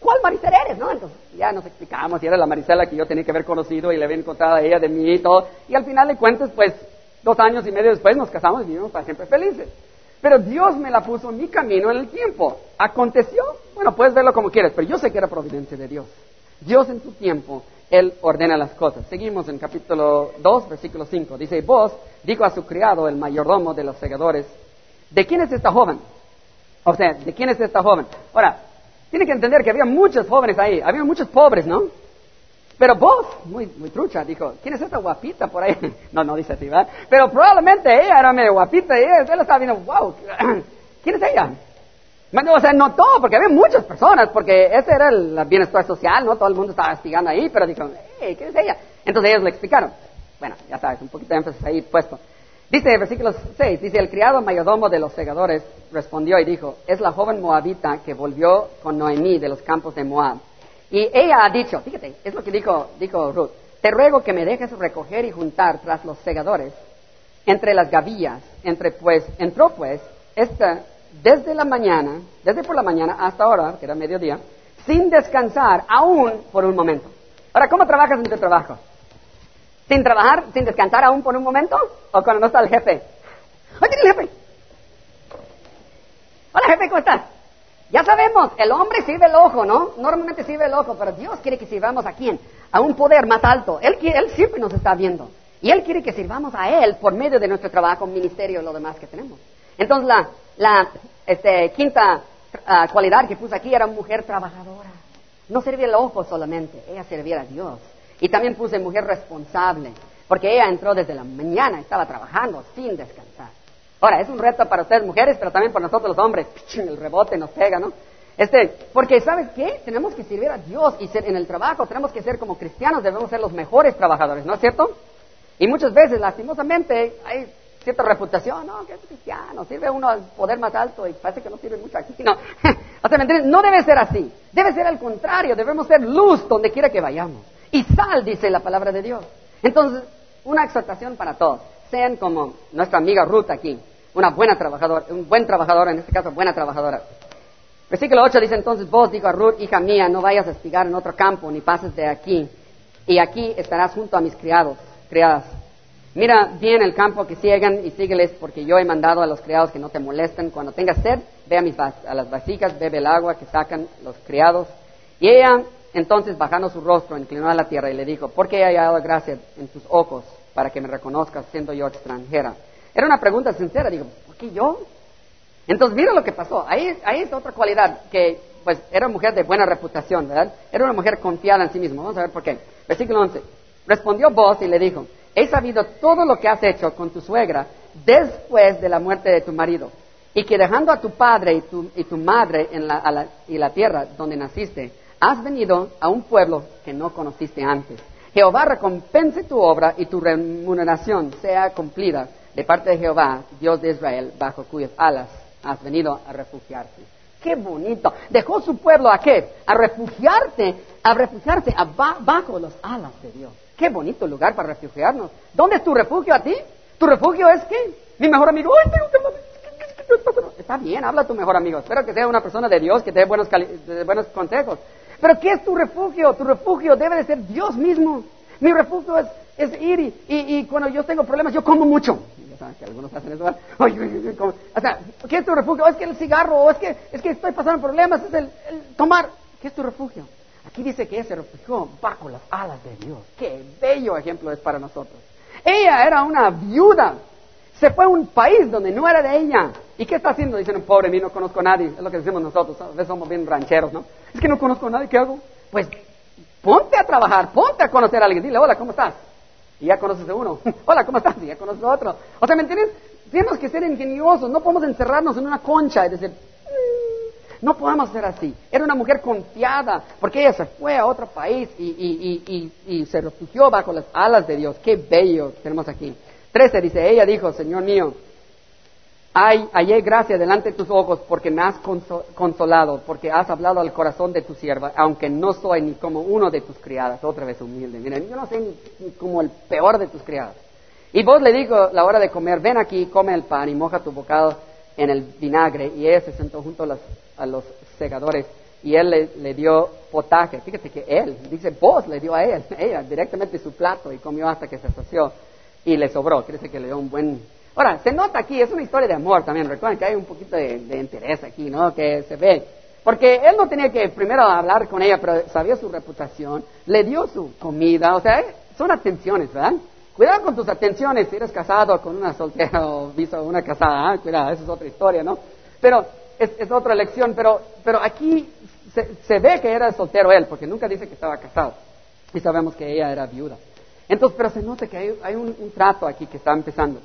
¿cuál Maricela eres? ¿No? Entonces ya nos explicamos, y era la Maricela que yo tenía que haber conocido, y le había encontrado a ella de mí y todo. Y al final de cuentas, pues, 2 años y medio después nos casamos y vivimos para siempre felices. Pero Dios me la puso en mi camino en el tiempo. ¿Aconteció? Bueno, puedes verlo como quieras, pero yo sé que era providencia de Dios. Dios en su tiempo, Él ordena las cosas. Seguimos en capítulo 2, versículo 5. Dice, Boaz dijo a su criado, el mayordomo de los segadores, ¿de quién es esta joven? O sea, ¿de quién es esta joven? Ahora, tiene que entender que había muchos jóvenes ahí, había muchos pobres, ¿no? Pero Boaz, muy trucha, dijo, ¿quién es esta guapita por ahí? No dice así, ¿verdad? Pero probablemente ella era medio guapita y él estaba viendo, wow, ¿quién es ella? Bueno, o sea, notó, porque había muchas personas, porque ese era el bienestar social, ¿no? Todo el mundo estaba investigando ahí, pero dijeron, ¿quién es ella? Entonces ellos le explicaron. Bueno, ya sabes, un poquito de énfasis ahí puesto. Dice, versículo 6, dice, el criado mayordomo de los segadores respondió y dijo, es la joven moabita que volvió con Noemí de los campos de Moab. Y ella ha dicho, fíjate, es lo que dijo Ruth, te ruego que me dejes recoger y juntar tras los segadores, entre las gavillas, entró pues, esta, desde por la mañana hasta ahora, que era mediodía, sin descansar aún por un momento. Ahora, ¿cómo trabajas en tu trabajo? ¿Sin trabajar, sin descansar aún por un momento? ¿O cuando no está el jefe? ¡Oye, el jefe! Hola, jefe, ¿cómo estás? Ya sabemos, el hombre sirve el ojo, ¿no? Normalmente sirve el ojo, pero Dios quiere que sirvamos ¿a quién? A un poder más alto. Él siempre nos está viendo. Y Él quiere que sirvamos a Él por medio de nuestro trabajo, ministerio y lo demás que tenemos. Entonces, la quinta cualidad que puse aquí era mujer trabajadora. No servía el ojo solamente, ella servía a Dios. Y también puse mujer responsable, porque ella entró desde la mañana, estaba trabajando sin descansar. Ahora, es un reto para ustedes mujeres, pero también para nosotros los hombres. El rebote nos pega, ¿no? Porque, ¿sabes qué? Tenemos que servir a Dios y en el trabajo tenemos que ser como cristianos, debemos ser los mejores trabajadores, ¿no es cierto? Y muchas veces, lastimosamente, hay cierta reputación, ¿no? Que es cristiano, sirve uno al poder más alto y parece que no sirve mucho aquí, ¿no? O sea, ¿me entiendes? No debe ser así, debe ser al contrario, debemos ser luz donde quiera que vayamos. Y sal, dice la palabra de Dios. Entonces, una exhortación para todos. Sean como nuestra amiga Ruth aquí, una buena trabajadora, un buen trabajador, en este caso, buena trabajadora. Versículo 8 dice, entonces vos, dijo a Ruth, hija mía, no vayas a espigar en otro campo, ni pases de aquí. Y aquí estarás junto a mis criadas. Mira bien el campo que siguen y sígueles, porque yo he mandado a los criados que no te molesten. Cuando tengas sed, ve a las vasijas, bebe el agua que sacan los criados. Y ella, entonces, bajando su rostro, inclinó a la tierra y le dijo, ¿por qué he hallado gracia en tus ojos para que me reconozcas siendo yo extranjera? Era una pregunta sincera, digo, ¿por qué yo? Entonces, mira lo que pasó. Ahí es otra cualidad, que pues era una mujer de buena reputación, ¿verdad? Era una mujer confiada en sí misma. Vamos a ver por qué. Versículo 11. Respondió Boaz y le dijo, he sabido todo lo que has hecho con tu suegra después de la muerte de tu marido, y que dejando a tu padre y tu madre y la tierra donde naciste, has venido a un pueblo que no conociste antes. Jehová recompense tu obra y tu remuneración sea cumplida de parte de Jehová, Dios de Israel, bajo cuyas alas has venido a refugiarte. ¡Qué bonito! Dejó su pueblo ¿a qué? A refugiarse bajo las alas de Dios. ¡Qué bonito lugar para refugiarnos! ¿Dónde es tu refugio a ti? ¿Tu refugio es qué? Mi mejor amigo. ¡Ay, está bien, habla a tu mejor amigo. Espero que sea una persona de Dios, que te dé buenos consejos. Pero ¿qué es tu refugio? Tu refugio debe de ser Dios mismo. Mi refugio es ir y cuando yo tengo problemas, yo como mucho. Ya saben que algunos hacen eso. O sea, ¿qué es tu refugio? Es que el cigarro, o es que estoy pasando problemas, es el tomar. ¿Qué es tu refugio? Aquí dice que ella se refugió bajo las alas de Dios. Qué bello ejemplo es para nosotros. Ella era una viuda. Se fue a un país donde no era de ella. ¿Y qué está haciendo? Dicen, pobre mí, no conozco a nadie. Es lo que decimos nosotros. A veces somos bien rancheros, ¿no? Es que no conozco a nadie, ¿qué hago? Pues ponte a trabajar, ponte a conocer a alguien. Dile, hola, ¿cómo estás? Y ya conoces a uno. Hola, ¿cómo estás? Y ya conoces a otro. O sea, ¿me entiendes? Tenemos que ser ingeniosos. No podemos encerrarnos en una concha y decir, no podemos ser así. Era una mujer confiada, porque ella se fue a otro país y se refugió bajo las alas de Dios. Qué bello tenemos aquí. 13 dice, ella dijo, Señor mío, hallé gracia delante de tus ojos porque me has consolado, porque has hablado al corazón de tu sierva, aunque no soy ni como uno de tus criadas. Otra vez humilde. Miren, yo no soy ni como el peor de tus criadas. Y vos le dijo, la hora de comer, ven aquí, come el pan y moja tu bocado en el vinagre. Y ella se sentó junto a los segadores y él le dio potaje. Fíjate que él, dice Boaz le dio a ella directamente su plato y comió hasta que se sació y le sobró. Quiere decir que le dio un buen... Ahora, se nota aquí, es una historia de amor también. Recuerden que hay un poquito de interés aquí, ¿no? Que se ve. Porque él no tenía que primero hablar con ella, pero sabía su reputación, le dio su comida, o sea, son atenciones, ¿verdad? Cuidado con tus atenciones si eres casado con una soltera o visto una casada, cuidado, esa es otra historia, ¿no? Pero es otra lección, pero aquí se ve que era soltero él, porque nunca dice que estaba casado, y sabemos que ella era viuda. Entonces, pero se nota que hay un trato aquí que está empezando.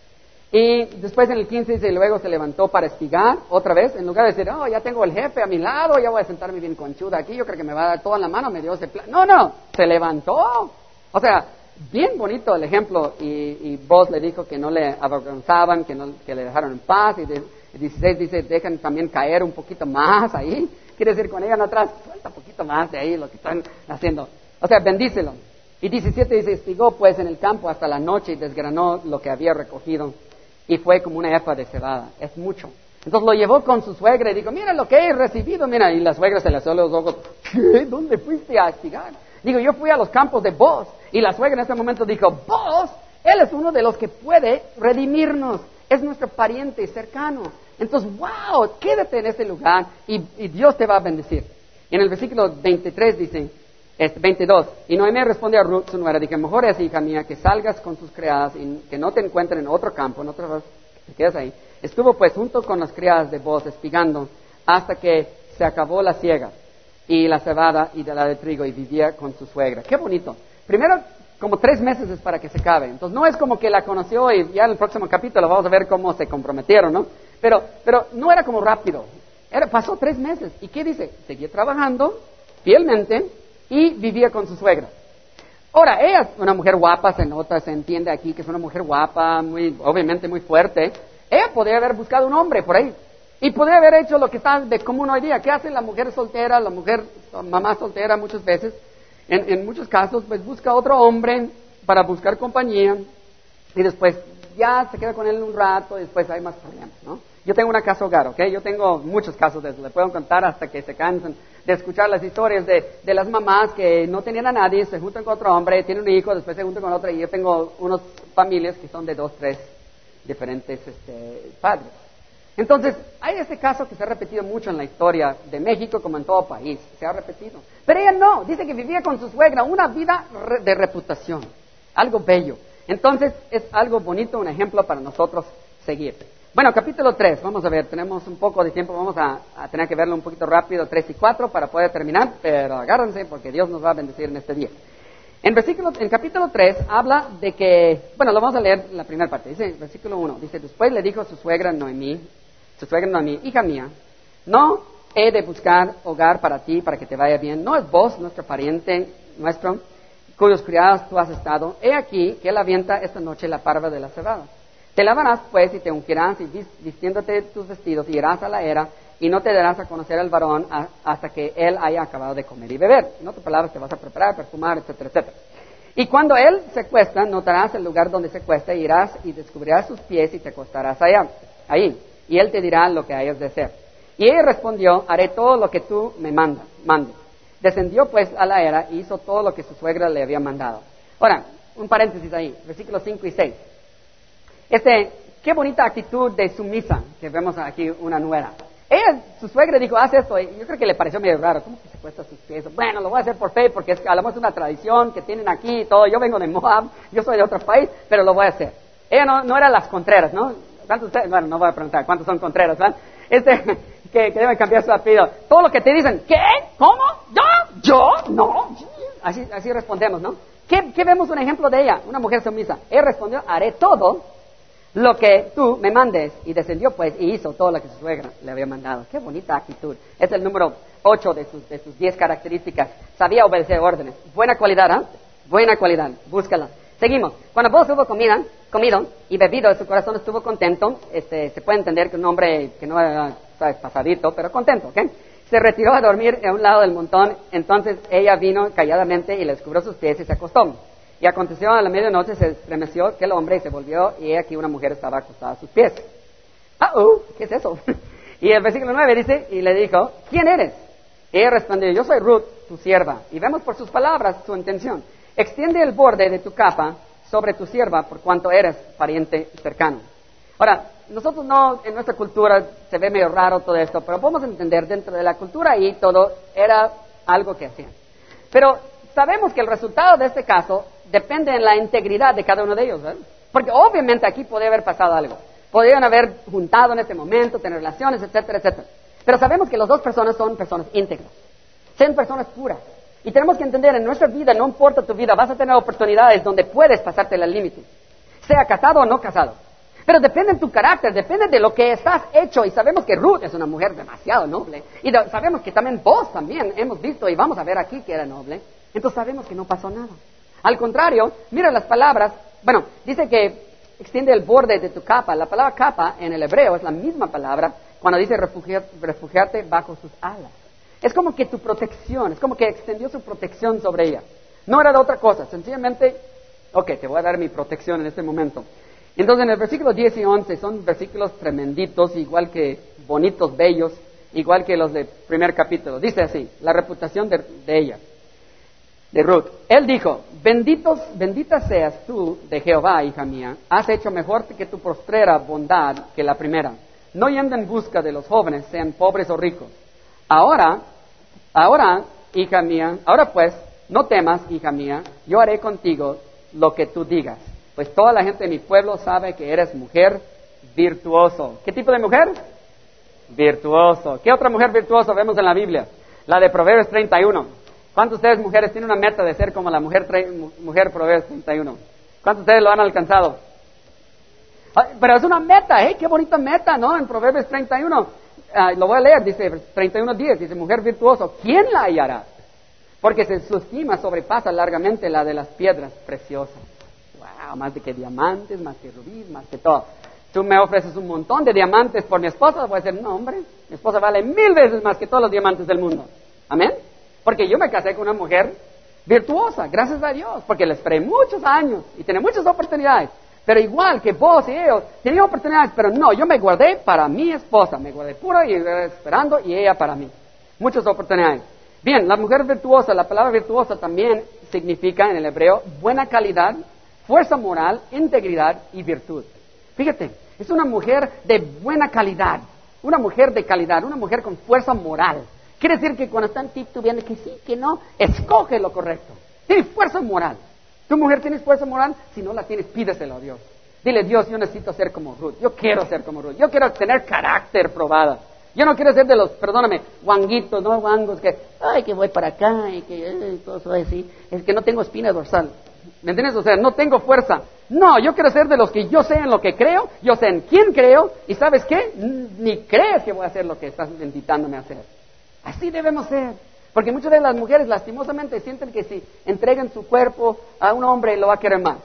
Y después en el 15 dice, luego se levantó para espigar otra vez, en lugar de decir, oh, ya tengo el jefe a mi lado, ya voy a sentarme bien conchuda aquí, yo creo que me va a dar todo en la mano, me dio ese plan. No, se levantó. O sea, bien bonito el ejemplo, y Boaz le dijo que no le avergonzaban, que le dejaron en paz, y 16 dice, dejan también caer un poquito más ahí, quiere decir, cuando llegan atrás, suelta un poquito más de ahí lo que están haciendo. O sea, bendícelo. Y 17 dice, espigó pues en el campo hasta la noche y desgranó lo que había recogido. Y fue como una efa de cebada, es mucho. Entonces lo llevó con su suegra y dijo, mira lo que he recibido, mira. Y la suegra se le abrió los ojos, ¿qué? ¿Dónde fuiste a espigar? Digo, yo fui a los campos de Boaz. Y la suegra en ese momento dijo, Boaz, él es uno de los que puede redimirnos, es nuestro pariente cercano. Entonces, wow, quédate en ese lugar y Dios te va a bendecir. Y en el versículo 23 dice, 22, y Noemí respondió a Ruth, su nuera, dije, mejor es, hija mía, que salgas con tus criadas y que no te encuentren en otro campo, en otro lugar, que te quedes ahí. Estuvo pues junto con las criadas de Boaz espigando hasta que se acabó la siega y la cebada y de la de trigo y vivía con su suegra. Qué bonito. Primero, como 3 meses es para que se acabe. Entonces no es como que la conoció y ya en el próximo capítulo vamos a ver cómo se comprometieron, ¿no? Pero no era como rápido. Pasó 3 meses. ¿Y qué dice? Seguía trabajando fielmente y vivía con su suegra. Ahora, ella es una mujer guapa, se nota, se entiende aquí que es una mujer guapa, obviamente muy fuerte. Ella podría haber buscado un hombre por ahí. Y podría haber hecho lo que está de común hoy día. ¿Qué hace la mujer soltera, la mamá soltera muchas veces? En muchos casos, pues busca otro hombre para buscar compañía. Y después ya se queda con él un rato y después hay más problemas, ¿no? Yo tengo una casa hogar, ¿ok? Yo tengo muchos casos de eso. Les puedo contar hasta que se cansen de escuchar las historias de las mamás que no tenían a nadie, se juntan con otro hombre, tienen un hijo, después se juntan con otro. Y yo tengo unas familias que son de 2, 3 diferentes padres. Entonces, hay este caso que se ha repetido mucho en la historia de México, como en todo país, se ha repetido. Pero ella no, dice que vivía con su suegra, una vida de reputación, algo bello. Entonces, es algo bonito, un ejemplo para nosotros seguir. Bueno, capítulo 3, vamos a ver, tenemos un poco de tiempo, vamos a tener que verlo un poquito rápido, 3 y 4, para poder terminar, pero agárrense porque Dios nos va a bendecir en este día. En capítulo 3 habla de que, bueno, lo vamos a leer la primera parte, dice, versículo 1, dice, después le dijo a su suegra Noemí, hija mía, no he de buscar hogar para ti, para que te vaya bien, no es vos, nuestro pariente, nuestro, cuyos criados tú has estado, he aquí que él avienta esta noche la parva de la cebada. Te lavarás pues y te ungirás y vistiéndote tus vestidos y irás a la era y no te darás a conocer al varón hasta que él haya acabado de comer y beber. En otras palabras, te vas a preparar, perfumar, etcétera, etcétera. Y cuando él se acuesta, notarás el lugar donde se acuesta, irás y descubrirás sus pies y te acostarás ahí. Y él te dirá lo que hayas de hacer. Y ella respondió, haré todo lo que tú me mandes. Descendió pues a la era y hizo todo lo que su suegra le había mandado. Ahora, un paréntesis ahí, versículos 5 y 6. Qué bonita actitud de sumisa que vemos aquí una nuera. Su suegra dijo, haz esto, y yo creo que le pareció medio raro, ¿cómo que se cuesta sus pies? Bueno, lo voy a hacer por fe, porque a lo mejor es una tradición que tienen aquí y todo. Yo vengo de Moab, yo soy de otro país, pero lo voy a hacer. Ella no era las Contreras, ¿no? ¿Cuántos ustedes? Bueno, no voy a preguntar cuántos son Contreras, ¿verdad? Que deben cambiar su apellido. Todo lo que te dicen, ¿qué? ¿Cómo? ¿Yo? No. Así respondemos, ¿no? ¿Qué vemos un ejemplo de ella? Una mujer sumisa. Ella respondió, haré todo lo que tú me mandes. Y descendió pues y hizo todo lo que su suegra le había mandado. Qué bonita actitud. Es el número 8 de sus 10 características. Sabía obedecer órdenes. Buena cualidad, ¿ah? Buena cualidad. Búscala. Seguimos. Cuando Boaz hubo comido y bebido, su corazón estuvo contento. Se puede entender que un hombre que no era, ¿sabes?, pasadito, pero contento, ¿ok? Se retiró a dormir a un lado del montón. Entonces ella vino calladamente y le descubrió sus pies y se acostó. Y aconteció a la medianoche, se estremeció aquel hombre y se volvió, y he aquí una mujer estaba acostada a sus pies. ¿Qué es eso? Y el versículo 9 dice, y le dijo, ¿quién eres? Ella respondió, yo soy Ruth, tu sierva. Y vemos por sus palabras su intención. Extiende el borde de tu capa sobre tu sierva por cuanto eres pariente cercano. Ahora, nosotros no, en nuestra cultura se ve medio raro todo esto, pero podemos entender dentro de la cultura y todo era algo que hacían. Pero sabemos que el resultado de este caso depende en la integridad de cada uno de ellos, ¿verdad? Porque obviamente aquí podría haber pasado algo. Podrían haber juntado en este momento, tener relaciones, etcétera, etcétera. Pero sabemos que las dos personas son personas íntegras, son personas puras. Y tenemos que entender, en nuestra vida, no importa tu vida, vas a tener oportunidades donde puedes pasarte el límite, sea casado o no casado. Pero depende de tu carácter, depende de lo que estás hecho. Y sabemos que Ruth es una mujer demasiado noble. Y sabemos que también vos también hemos visto y vamos a ver aquí que era noble. Entonces sabemos que no pasó nada. Al contrario, mira las palabras. Bueno, dice que extiende el borde de tu capa. La palabra capa en el hebreo es la misma palabra cuando dice refugiarte bajo sus alas. Es como que tu protección, es como que extendió su protección sobre ella. No era de otra cosa, sencillamente, ok, te voy a dar mi protección en este momento. Entonces en el versículo 10 y 11 son versículos tremenditos, igual que bonitos, bellos, igual que los del primer capítulo. Dice así, la reputación de ella, de Ruth. Él dijo, bendita seas tú de Jehová, hija mía, has hecho mejor que tu postrera bondad que la primera. No yendo en busca de los jóvenes, sean pobres o ricos. Ahora, hija mía, ahora pues, no temas, hija mía, yo haré contigo lo que tú digas. Pues toda la gente de mi pueblo sabe que eres mujer virtuoso. ¿Qué tipo de mujer? Virtuoso. ¿Qué otra mujer virtuosa vemos en la Biblia? La de Proverbios 31. ¿Cuántos de ustedes, mujeres, tienen una meta de ser como la mujer Proverbios 31? ¿Cuántos de ustedes lo han alcanzado? Pero es una meta, ¿eh? Qué bonita meta, ¿no? En Proverbios 31. Lo voy a leer, dice 31:10, dice, mujer virtuoso, ¿quién la hallará? Porque su estima sobrepasa largamente la de las piedras preciosas. Wow, más de que diamantes, más que rubíes, más que todo. Tú me ofreces un montón de diamantes por mi esposa, voy a decir, no hombre, mi esposa vale 1000 veces más que todos los diamantes del mundo. Amén. Porque yo me casé con una mujer virtuosa, gracias a Dios, porque le esperé muchos años y tenía muchas oportunidades. Pero igual que vos y ellos, tenían oportunidades, pero no, yo me guardé para mi esposa, me guardé pura y esperando y ella para mí. Muchas oportunidades. Bien, la mujer virtuosa, la palabra virtuosa también significa en el hebreo buena calidad, fuerza moral, integridad y virtud. Fíjate, es una mujer de buena calidad, una mujer de calidad, una mujer con fuerza moral. Quiere decir que cuando están titubeando que sí, que no, escoge lo correcto. Tiene fuerza moral. ¿Tu mujer tienes fuerza moral? Si no la tienes, pídeselo a Dios. Dile, Dios, yo necesito ser como Ruth. Yo quiero ser como Ruth. Yo quiero tener carácter probado. Yo no quiero ser de los, perdóname, guanguitos, no guangos que, ay, que voy para acá y que todo eso así. Es que no tengo espina dorsal. ¿Me entiendes? O sea, no tengo fuerza. No, yo quiero ser de los que yo sé en lo que creo, yo sé en quién creo, y ¿sabes qué? Ni crees que voy a hacer lo que estás invitándome a hacer. Así debemos ser. Porque muchas de las mujeres lastimosamente sienten que si entregan su cuerpo a un hombre lo va a querer más.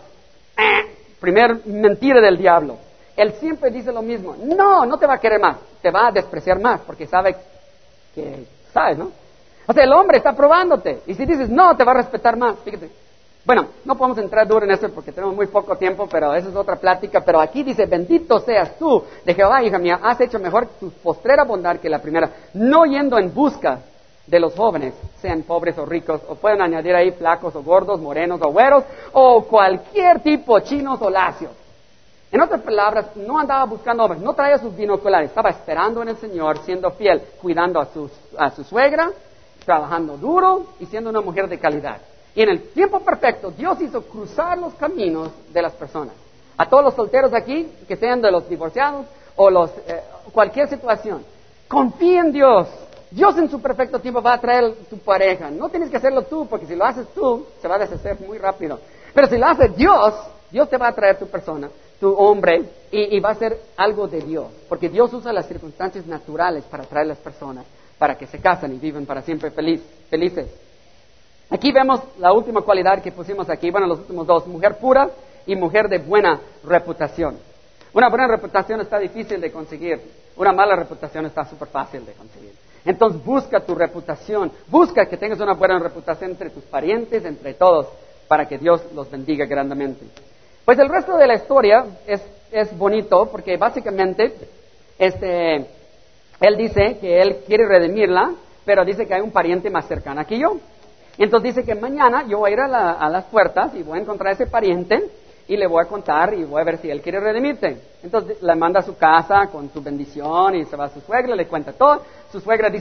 Primer mentira del diablo. Él siempre dice lo mismo. No, no te va a querer más. Te va a despreciar más porque sabe que, ¿sabes, no? O sea, el hombre está probándote. Y si dices no, te va a respetar más. Fíjate. Bueno, no podemos entrar duro en esto porque tenemos muy poco tiempo, pero esa es otra plática. Pero aquí dice, bendito seas tú de Jehová, hija mía, has hecho mejor tu postrera bondad que la primera, no yendo en busca de los jóvenes, sean pobres o ricos, o pueden añadir ahí flacos o gordos, morenos o güeros, o cualquier tipo, chinos o lacios. En otras palabras, no andaba buscando hombres, no traía sus binoculares, estaba esperando en el Señor, siendo fiel, cuidando a su suegra, trabajando duro y siendo una mujer de calidad. Y en el tiempo perfecto, Dios hizo cruzar los caminos de las personas. A todos los solteros aquí, que sean de los divorciados o cualquier situación, confía en Dios. Dios en su perfecto tiempo va a traer tu pareja. No tienes que hacerlo tú, porque si lo haces tú, se va a deshacer muy rápido. Pero si lo hace Dios, Dios te va a traer tu persona, tu hombre, y va a ser algo de Dios. Porque Dios usa las circunstancias naturales para traer las personas, para que se casen y vivan para siempre felices. Aquí vemos la última cualidad que pusimos aquí, bueno, los últimos dos, mujer pura y mujer de buena reputación. Una buena reputación está difícil de conseguir, una mala reputación está súper fácil de conseguir. Entonces busca tu reputación, busca que tengas una buena reputación entre tus parientes, entre todos, para que Dios los bendiga grandemente. Pues el resto de la historia es bonito, porque básicamente él dice que él quiere redimirla, pero dice que hay un pariente más cercano que yo. Entonces dice que mañana yo voy a ir a las puertas y voy a encontrar a ese pariente y le voy a contar y voy a ver si él quiere redimirte. Entonces le manda a su casa con su bendición y se va a su suegra, le cuenta todo. Su suegra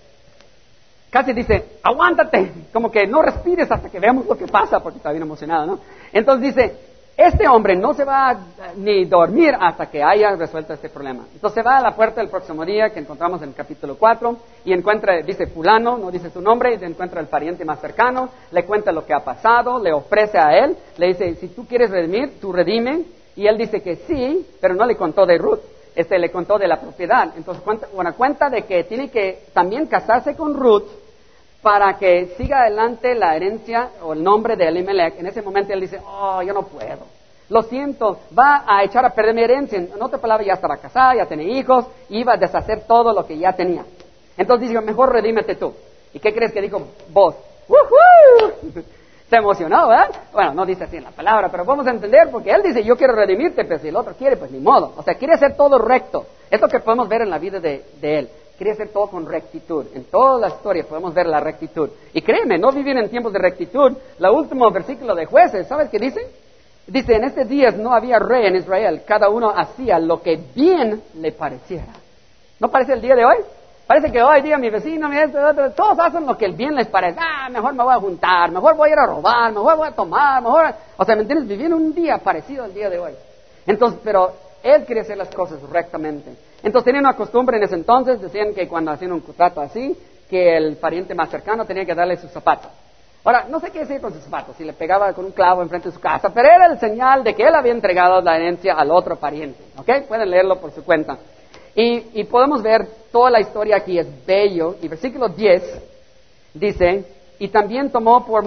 casi dice, aguántate, como que no respires hasta que veamos lo que pasa, porque está bien emocionado, ¿no? Entonces dice, este hombre no se va ni dormir hasta que haya resuelto este problema. Entonces se va a la puerta el próximo día, que encontramos en el capítulo 4, y encuentra, dice fulano, no dice su nombre, y encuentra al pariente más cercano, le cuenta lo que ha pasado, le ofrece a él, le dice, si tú quieres redimir, tú redime, y él dice que sí, pero no le contó de Ruth, le contó de la propiedad. Entonces cuenta de que tiene que también casarse con Ruth, para que siga adelante la herencia o el nombre de Elimelech. En ese momento él dice, yo no puedo, lo siento, va a echar a perder mi herencia. En otras palabras, ya estaba casada, ya tenía hijos, iba a deshacer todo lo que ya tenía. Entonces dijo, mejor redímete tú. ¿Y qué crees que dijo vos? ¡Woohoo! Se emocionó, ¿verdad? Bueno, no dice así en la palabra, pero vamos a entender, porque él dice, yo quiero redimirte, pero si el otro quiere, pues ni modo. O sea, quiere hacer todo recto. Es lo que podemos ver en la vida de él. Quería hacer todo con rectitud. En toda la historia podemos ver la rectitud. Y créeme, no vivir en tiempos de rectitud. El último versículo de Jueces, ¿sabes qué dice? Dice, en estos días no había rey en Israel. Cada uno hacía lo que bien le pareciera. ¿No parece el día de hoy? Parece que hoy día mi vecino, todos hacen lo que el bien les parece. Mejor me voy a juntar, mejor voy a ir a robar, mejor voy a tomar, mejor... O sea, ¿me entiendes? Vivir un día parecido al día de hoy. Entonces, pero él quería hacer las cosas rectamente. Entonces tenían una costumbre en ese entonces, decían que cuando hacían un contrato así, que el pariente más cercano tenía que darle sus zapatos. Ahora, no sé qué decir con sus zapatos, si le pegaba con un clavo enfrente de su casa, pero era el señal de que él había entregado la herencia al otro pariente, ¿ok? Pueden leerlo por su cuenta. Y podemos ver toda la historia aquí, es bello, y versículo 10 dice, y también tomó por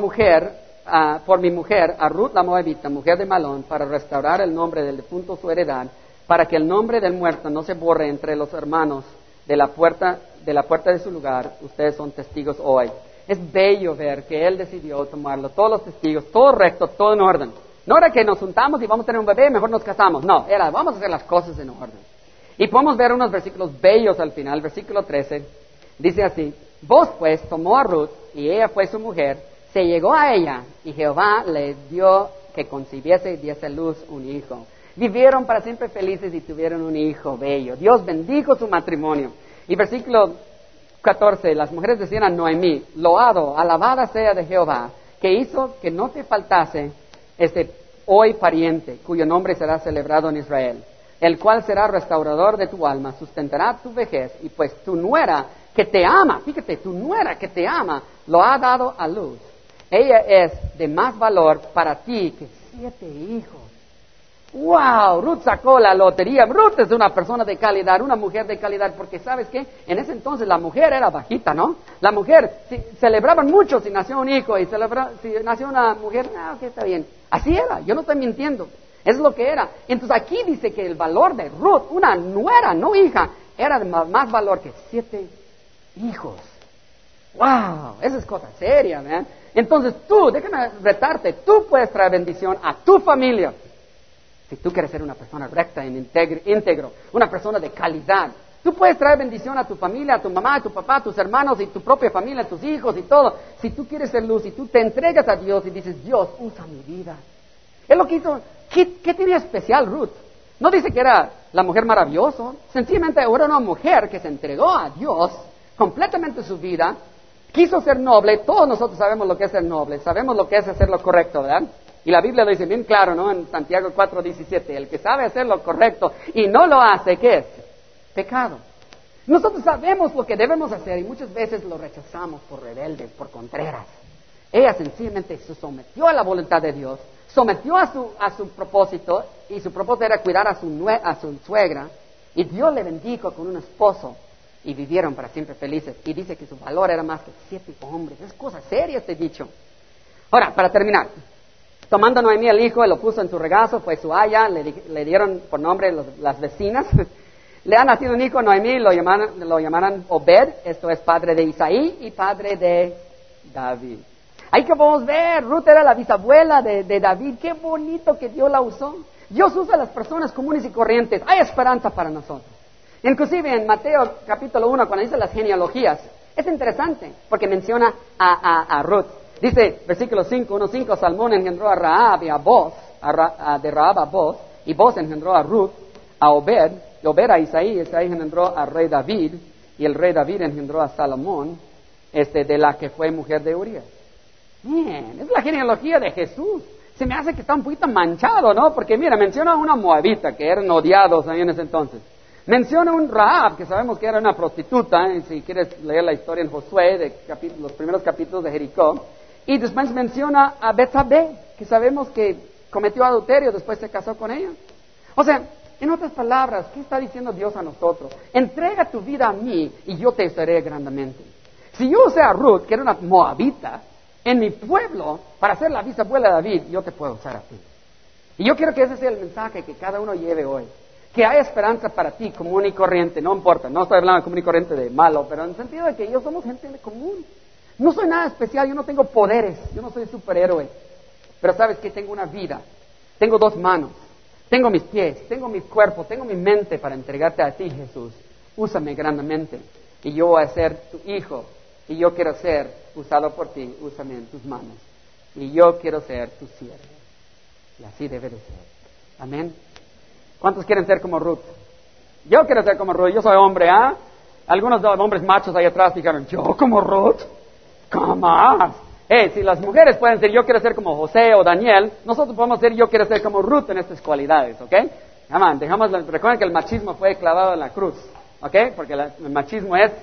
mi mujer, a Ruth la Moabita, mujer de Malón, para restaurar el nombre del difunto su heredad, para que el nombre del muerto no se borre entre los hermanos de la puerta de su lugar. Ustedes son testigos hoy. Es bello ver que él decidió tomarlo, todos los testigos, todo recto, todo en orden. No era que nos juntamos y vamos a tener un bebé, mejor nos casamos. No, era vamos a hacer las cosas en orden. Y podemos ver unos versículos bellos al final. Versículo 13 dice así, vos pues tomó a Ruth y ella fue su mujer, se llegó a ella y Jehová le dio que concibiese y diese a luz un hijo. Vivieron para siempre felices y tuvieron un hijo bello. Dios bendijo su matrimonio. Y versículo 14, las mujeres decían a Noemí, loado, alabada sea de Jehová, que hizo que no te faltase hoy pariente, cuyo nombre será celebrado en Israel, el cual será restaurador de tu alma, sustentará tu vejez, y pues tu nuera que te ama, fíjate, tu nuera que te ama, lo ha dado a luz. Ella es de más valor para ti que 7 hijos. ¡Wow! Ruth sacó la lotería. Ruth es una persona de calidad, una mujer de calidad, porque ¿sabes qué? En ese entonces la mujer era bajita, ¿no? La mujer, celebraban mucho si nació un hijo, y si nació una mujer, ok, está bien. Así era, yo no estoy mintiendo. Es lo que era. Entonces aquí dice que el valor de Ruth, una nuera, no hija, era de más valor que 7 hijos. ¡Wow! Esa es cosa seria, ¿verdad? Entonces tú, déjame retarte, tú puedes traer bendición a tu familia. Si tú quieres ser una persona recta, íntegro, una persona de calidad, tú puedes traer bendición a tu familia, a tu mamá, a tu papá, a tus hermanos y tu propia familia, a tus hijos y todo. Si tú quieres ser luz y tú te entregas a Dios y dices, Dios, usa mi vida. Es lo que hizo. ¿Qué tenía especial Ruth? No dice que era la mujer maravillosa, sencillamente era una mujer que se entregó a Dios completamente su vida, quiso ser noble. Todos nosotros sabemos lo que es ser noble, sabemos lo que es hacer lo correcto, ¿verdad? Y la Biblia lo dice bien claro, ¿no? En Santiago 4:17, el que sabe hacer lo correcto y no lo hace, ¿qué es? Pecado. Nosotros sabemos lo que debemos hacer y muchas veces lo rechazamos por rebeldes, por contreras. Ella sencillamente se sometió a la voluntad de Dios, sometió a su propósito, y su propósito era cuidar a su suegra, y Dios le bendijo con un esposo, y vivieron para siempre felices. Y dice que su valor era más que 7 hombres. Es cosa seria este dicho. Ahora, para terminar, tomando a Noemí el hijo, lo puso en su regazo, fue su aya, le dieron por nombre las vecinas. Le ha nacido un hijo a Noemí, lo llamaran Obed, esto es padre de Isaí y padre de David. Ahí que podemos ver, Ruth era la bisabuela de David. Qué bonito que Dios la usó. Dios usa a las personas comunes y corrientes. Hay esperanza para nosotros. Inclusive en Mateo capítulo 1, cuando dice las genealogías, Es interesante porque menciona a Ruth. Dice, versículo 5, 1:5, Salmón engendró a Rahab y a Boz, de Rahab a Boz, y Boz engendró a Ruth, a Obed, y Obed a Isaí, Isaí engendró al rey David, y el rey David engendró a Salomón, de la que fue mujer de Urías. Bien, es la genealogía de Jesús. Se me hace que está un poquito manchado, ¿no? Porque mira, menciona a una moabita, que eran odiados ahí en ese entonces. Menciona un Rahab, que sabemos que era una prostituta, si quieres leer la historia en Josué, los primeros capítulos de Jericó. Y después menciona a Betsabé, que sabemos que cometió adulterio, después se casó con ella. O sea, en otras palabras, ¿qué está diciendo Dios a nosotros? Entrega tu vida a mí y yo te usaré grandemente. Si yo usé a Ruth, que era una moabita, en mi pueblo, para ser la bisabuela de David, yo te puedo usar a ti. Y yo quiero que ese sea el mensaje que cada uno lleve hoy. Que hay esperanza para ti, común y corriente, no importa, no estoy hablando de común y corriente de malo, pero en el sentido de que yo somos gente de común. No soy nada especial, yo no tengo poderes, yo no soy superhéroe. Pero sabes que tengo una vida, tengo 2 manos, tengo mis pies, tengo mi cuerpo, tengo mi mente para entregarte a ti, Jesús. Úsame grandemente y yo voy a ser tu hijo y yo quiero ser usado por ti, úsame en tus manos. Y yo quiero ser tu siervo. Y así debe de ser. Amén. ¿Cuántos quieren ser como Ruth? Yo quiero ser como Ruth, yo soy hombre, ¿ah? Algunos hombres machos ahí atrás dijeron, ¿yo como Ruth? ¿Cómo? Si las mujeres pueden ser yo quiero ser como José o Daniel, nosotros podemos ser yo quiero ser como Ruth en estas cualidades, ¿ok? Recuerden que el machismo fue clavado en la cruz, ¿ok? Porque el machismo es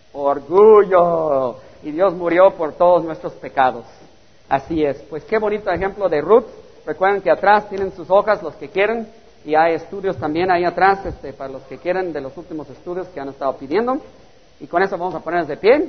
orgullo y Dios murió por todos nuestros pecados. Así es. Pues qué bonito ejemplo de Ruth. Recuerden que atrás tienen sus hojas los que quieren y hay estudios también ahí atrás para los que quieren de los últimos estudios que han estado pidiendo. Y con eso vamos a ponernos de pie.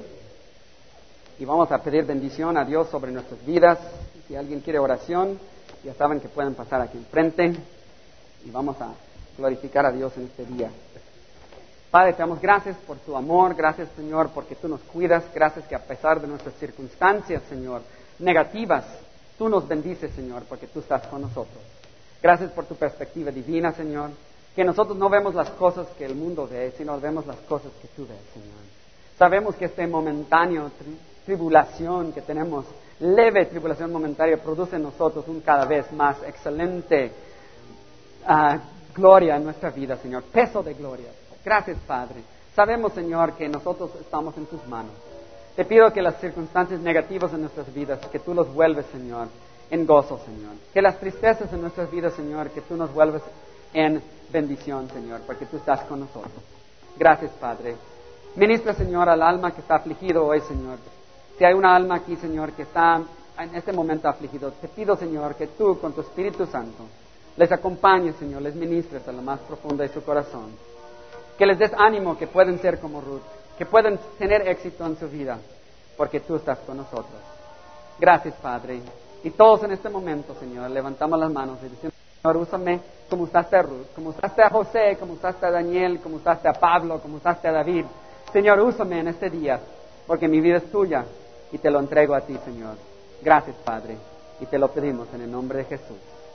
Y vamos a pedir bendición a Dios sobre nuestras vidas. Si alguien quiere oración, ya saben que pueden pasar aquí enfrente. Y vamos a glorificar a Dios en este día. Padre, te damos gracias por tu amor. Gracias, Señor, porque tú nos cuidas. Gracias que a pesar de nuestras circunstancias, Señor, negativas, tú nos bendices, Señor, porque tú estás con nosotros. Gracias por tu perspectiva divina, Señor. Que nosotros no vemos las cosas que el mundo ve, sino vemos las cosas que tú ves, Señor. Sabemos que este momentáneo tribulación que tenemos, leve tribulación momentánea, produce en nosotros un cada vez más excelente gloria en nuestra vida, Señor, peso de gloria. Gracias, Padre. Sabemos, Señor, que nosotros estamos en tus manos. Te pido que las circunstancias negativas en nuestras vidas, que tú los vuelves, Señor, en gozo, Señor. Que las tristezas en nuestras vidas, Señor, que tú nos vuelves en bendición, Señor, porque tú estás con nosotros. Gracias, Padre. Ministra, Señor, al alma que está afligido hoy, Señor. Si hay una alma aquí, Señor, que está en este momento afligido, te pido, Señor, que tú, con tu Espíritu Santo, les acompañes, Señor, les ministres a lo más profundo de su corazón. Que les des ánimo, que pueden ser como Ruth, que pueden tener éxito en su vida, porque tú estás con nosotros. Gracias, Padre. Y todos en este momento, Señor, levantamos las manos y decimos, Señor, úsame como usaste a Ruth, como usaste a José, como usaste a Daniel, como usaste a Pablo, como usaste a David. Señor, úsame en este día, porque mi vida es tuya y te lo entrego a ti, Señor. Gracias, Padre, y te lo pedimos en el nombre de Jesús.